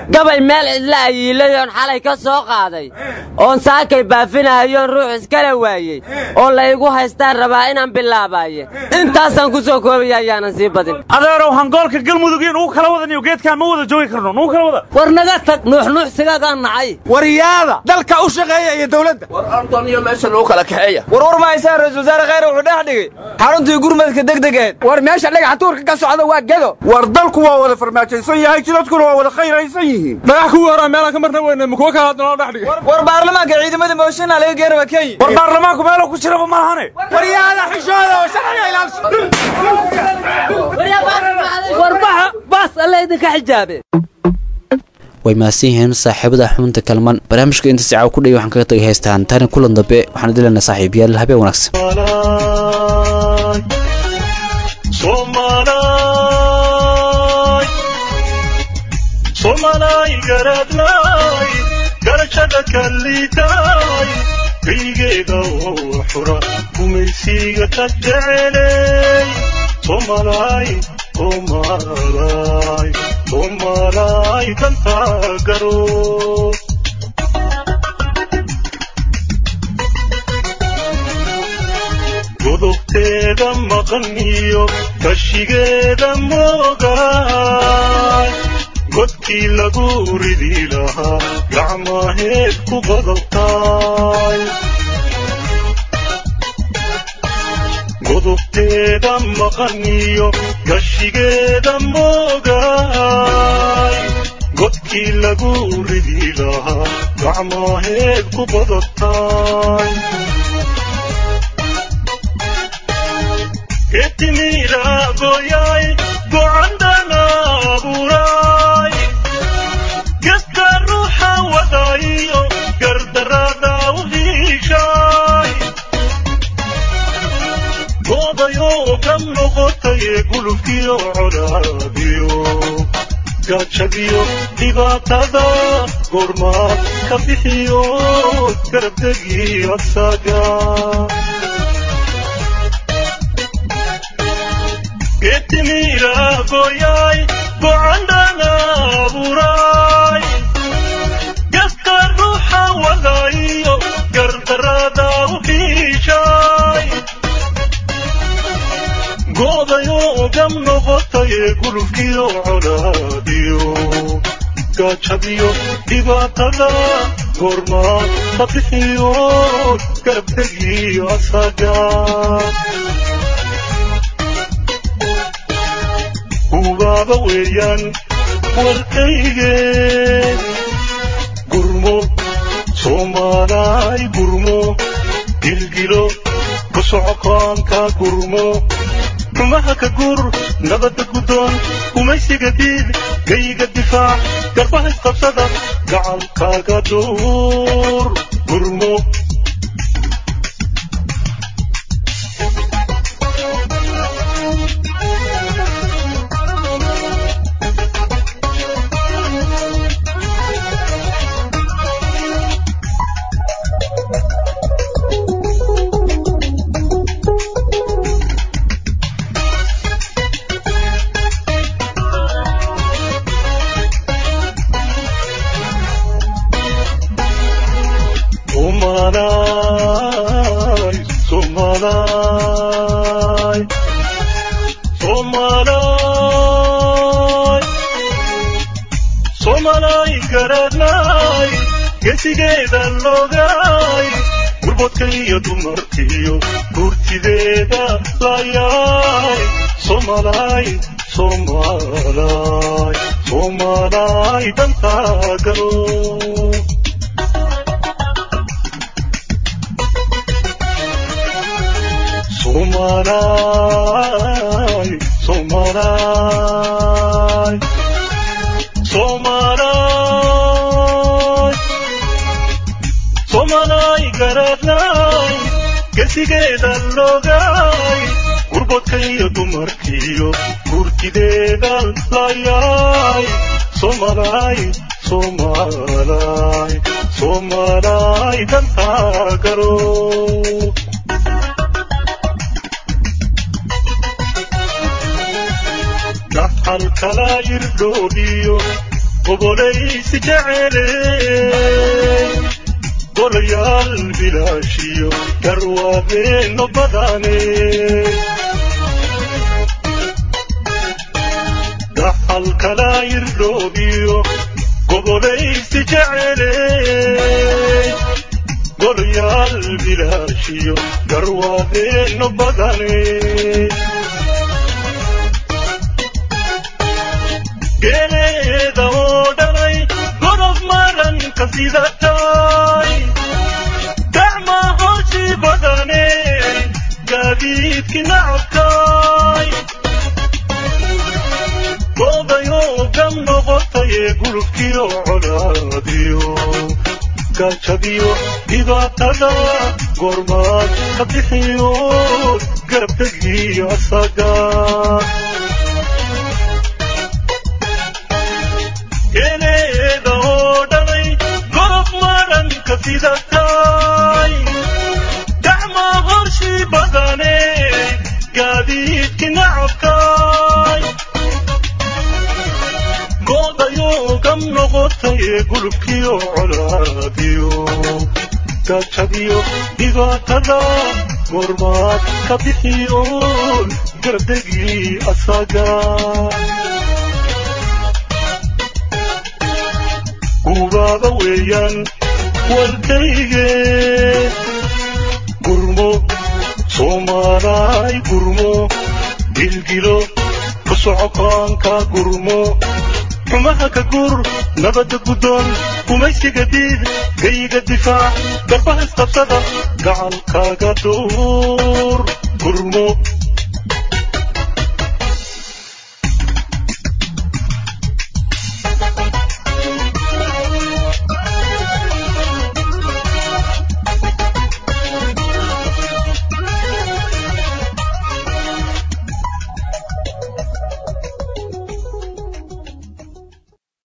gabay meel cidla ayiilayoon xalay ka soo qaaday oon saakay baafinahayoon ruux iskala waayey oo laygu haystaan rabaa inaan bilaabaye intaasaan ku soo koobaya ayaanan sii badin adeerow hangoolka galmudug iyo nugu kala wadaniyo geedkaan ma wada joogi karno nugu kala wada war naga tag nuuxnuuxsigagaan nacay wariyaada dalka u shaqeeya iyo dawladda war antoniyo meesha lagu kala kaxeeya war war ma haysaan ra-iisul wasaare khayre wuxuu dhex dhigay xaruntii gurmadka degdegeed war meesha dhagaxa tuurka ka socda waa gedo war dalku waa wada farmaajaysan yahay jidadkuna waa wada khayraysan yihiin dhagax kuwii horaa meelaan ka marna weyne ma kuwa kala hadnoo dhex dhigay war baarlamaanka ciidamada mooshinaa laga geeraba kenya war baarlamaanku meelo ku jiraba ma lahane waryaada xishooda oo sharciga ilaalso warbaxa baas alle idinka xijaabe way maasan yihiin saaxiibada xubinta kalman barnaamijka inta saaca ku dhigay waxaan kaga tagay heystaan tani kulan dambe waxaan dilanaa saaxiibayaal habeen wanaagsan Somalay Somalay garadlay garashada kallitay bigeeda oo xura kumaysiga ka jecelay Somalay Somalay Somalay kanta garo godobteeda maqan iyo kashigeeda moogaay godkii lagu ridi lahaa gacmaheed ku qodobtaay godobteeda maqan iyo kashigeeda moogaay godkii lagu ridi lahaa gacmaheed ku qodobtaay Etimira goyay go'andana buray Gaska ruha wadayo gardarada uhishay Godayo kam noqotay gulufkiyo colaadiyo Gachabiyo dibatada gorma ka bixiyo garbdagi asaga Etimira goyay go'andana buray Gaska ruha wadayo gardarada uhishay Godayo gam noqotay gulufkiyo colaadiyo Gachabiyo dibatada gorma ka bixiyo garbdagi asaga Baba weyan warkayge gurmo Somalay gurmo gilgilo kusocokanka gurmo rumaha ka gur nabada gudon umaysiga diid gayga difaac garbaha isqabsada gacankaaga duur gurmo Somalay Somalay Somalay garadlay gesigeeda logay gurbodka iyo dumarkiyo gurtideeda layay Somalay Somalay Somalay danta garo Somalay Somalay Somalay Somalay garadlay gesigeeda logay gurbodka iyo dumarkiyo gurtideeda layay Somalay Somalay Somalay danta garo halkala irdhoodiyo gobolaysi jecele golayaal bilaashiyo garwaabeeno badane dhaxal kala irdhoobiyo gobolaysi jecele golayaal bilaashiyo garwaabeeno badane geeleeda oo dhalay godob maran ka sidatay dacma hooshi badane gaadiidki nacabkay goodayoo gam noqotayee gulubkiyo colaadiyo gaajadiyo dhibaatada goormaad ka bixiyo garabtegiyo asaga geeleeda oo dhalay godob maran ka sidatay dacma horshi badane gaadiidki nacabkay goodayoo gam noqotayee gulubkiyo colaadiyo gaajadiyo dhibaatada goormaad ka bixiyo gardegii asaga gubaaba weeyaan warkayge gurmo soomaalaay gurmo gilgilo ku socokaanka gurmo xumaha ka gur nabadda guddoon gumaysiga diid gayiga difaac garbaha isqabsada gacankaaga duur gurmo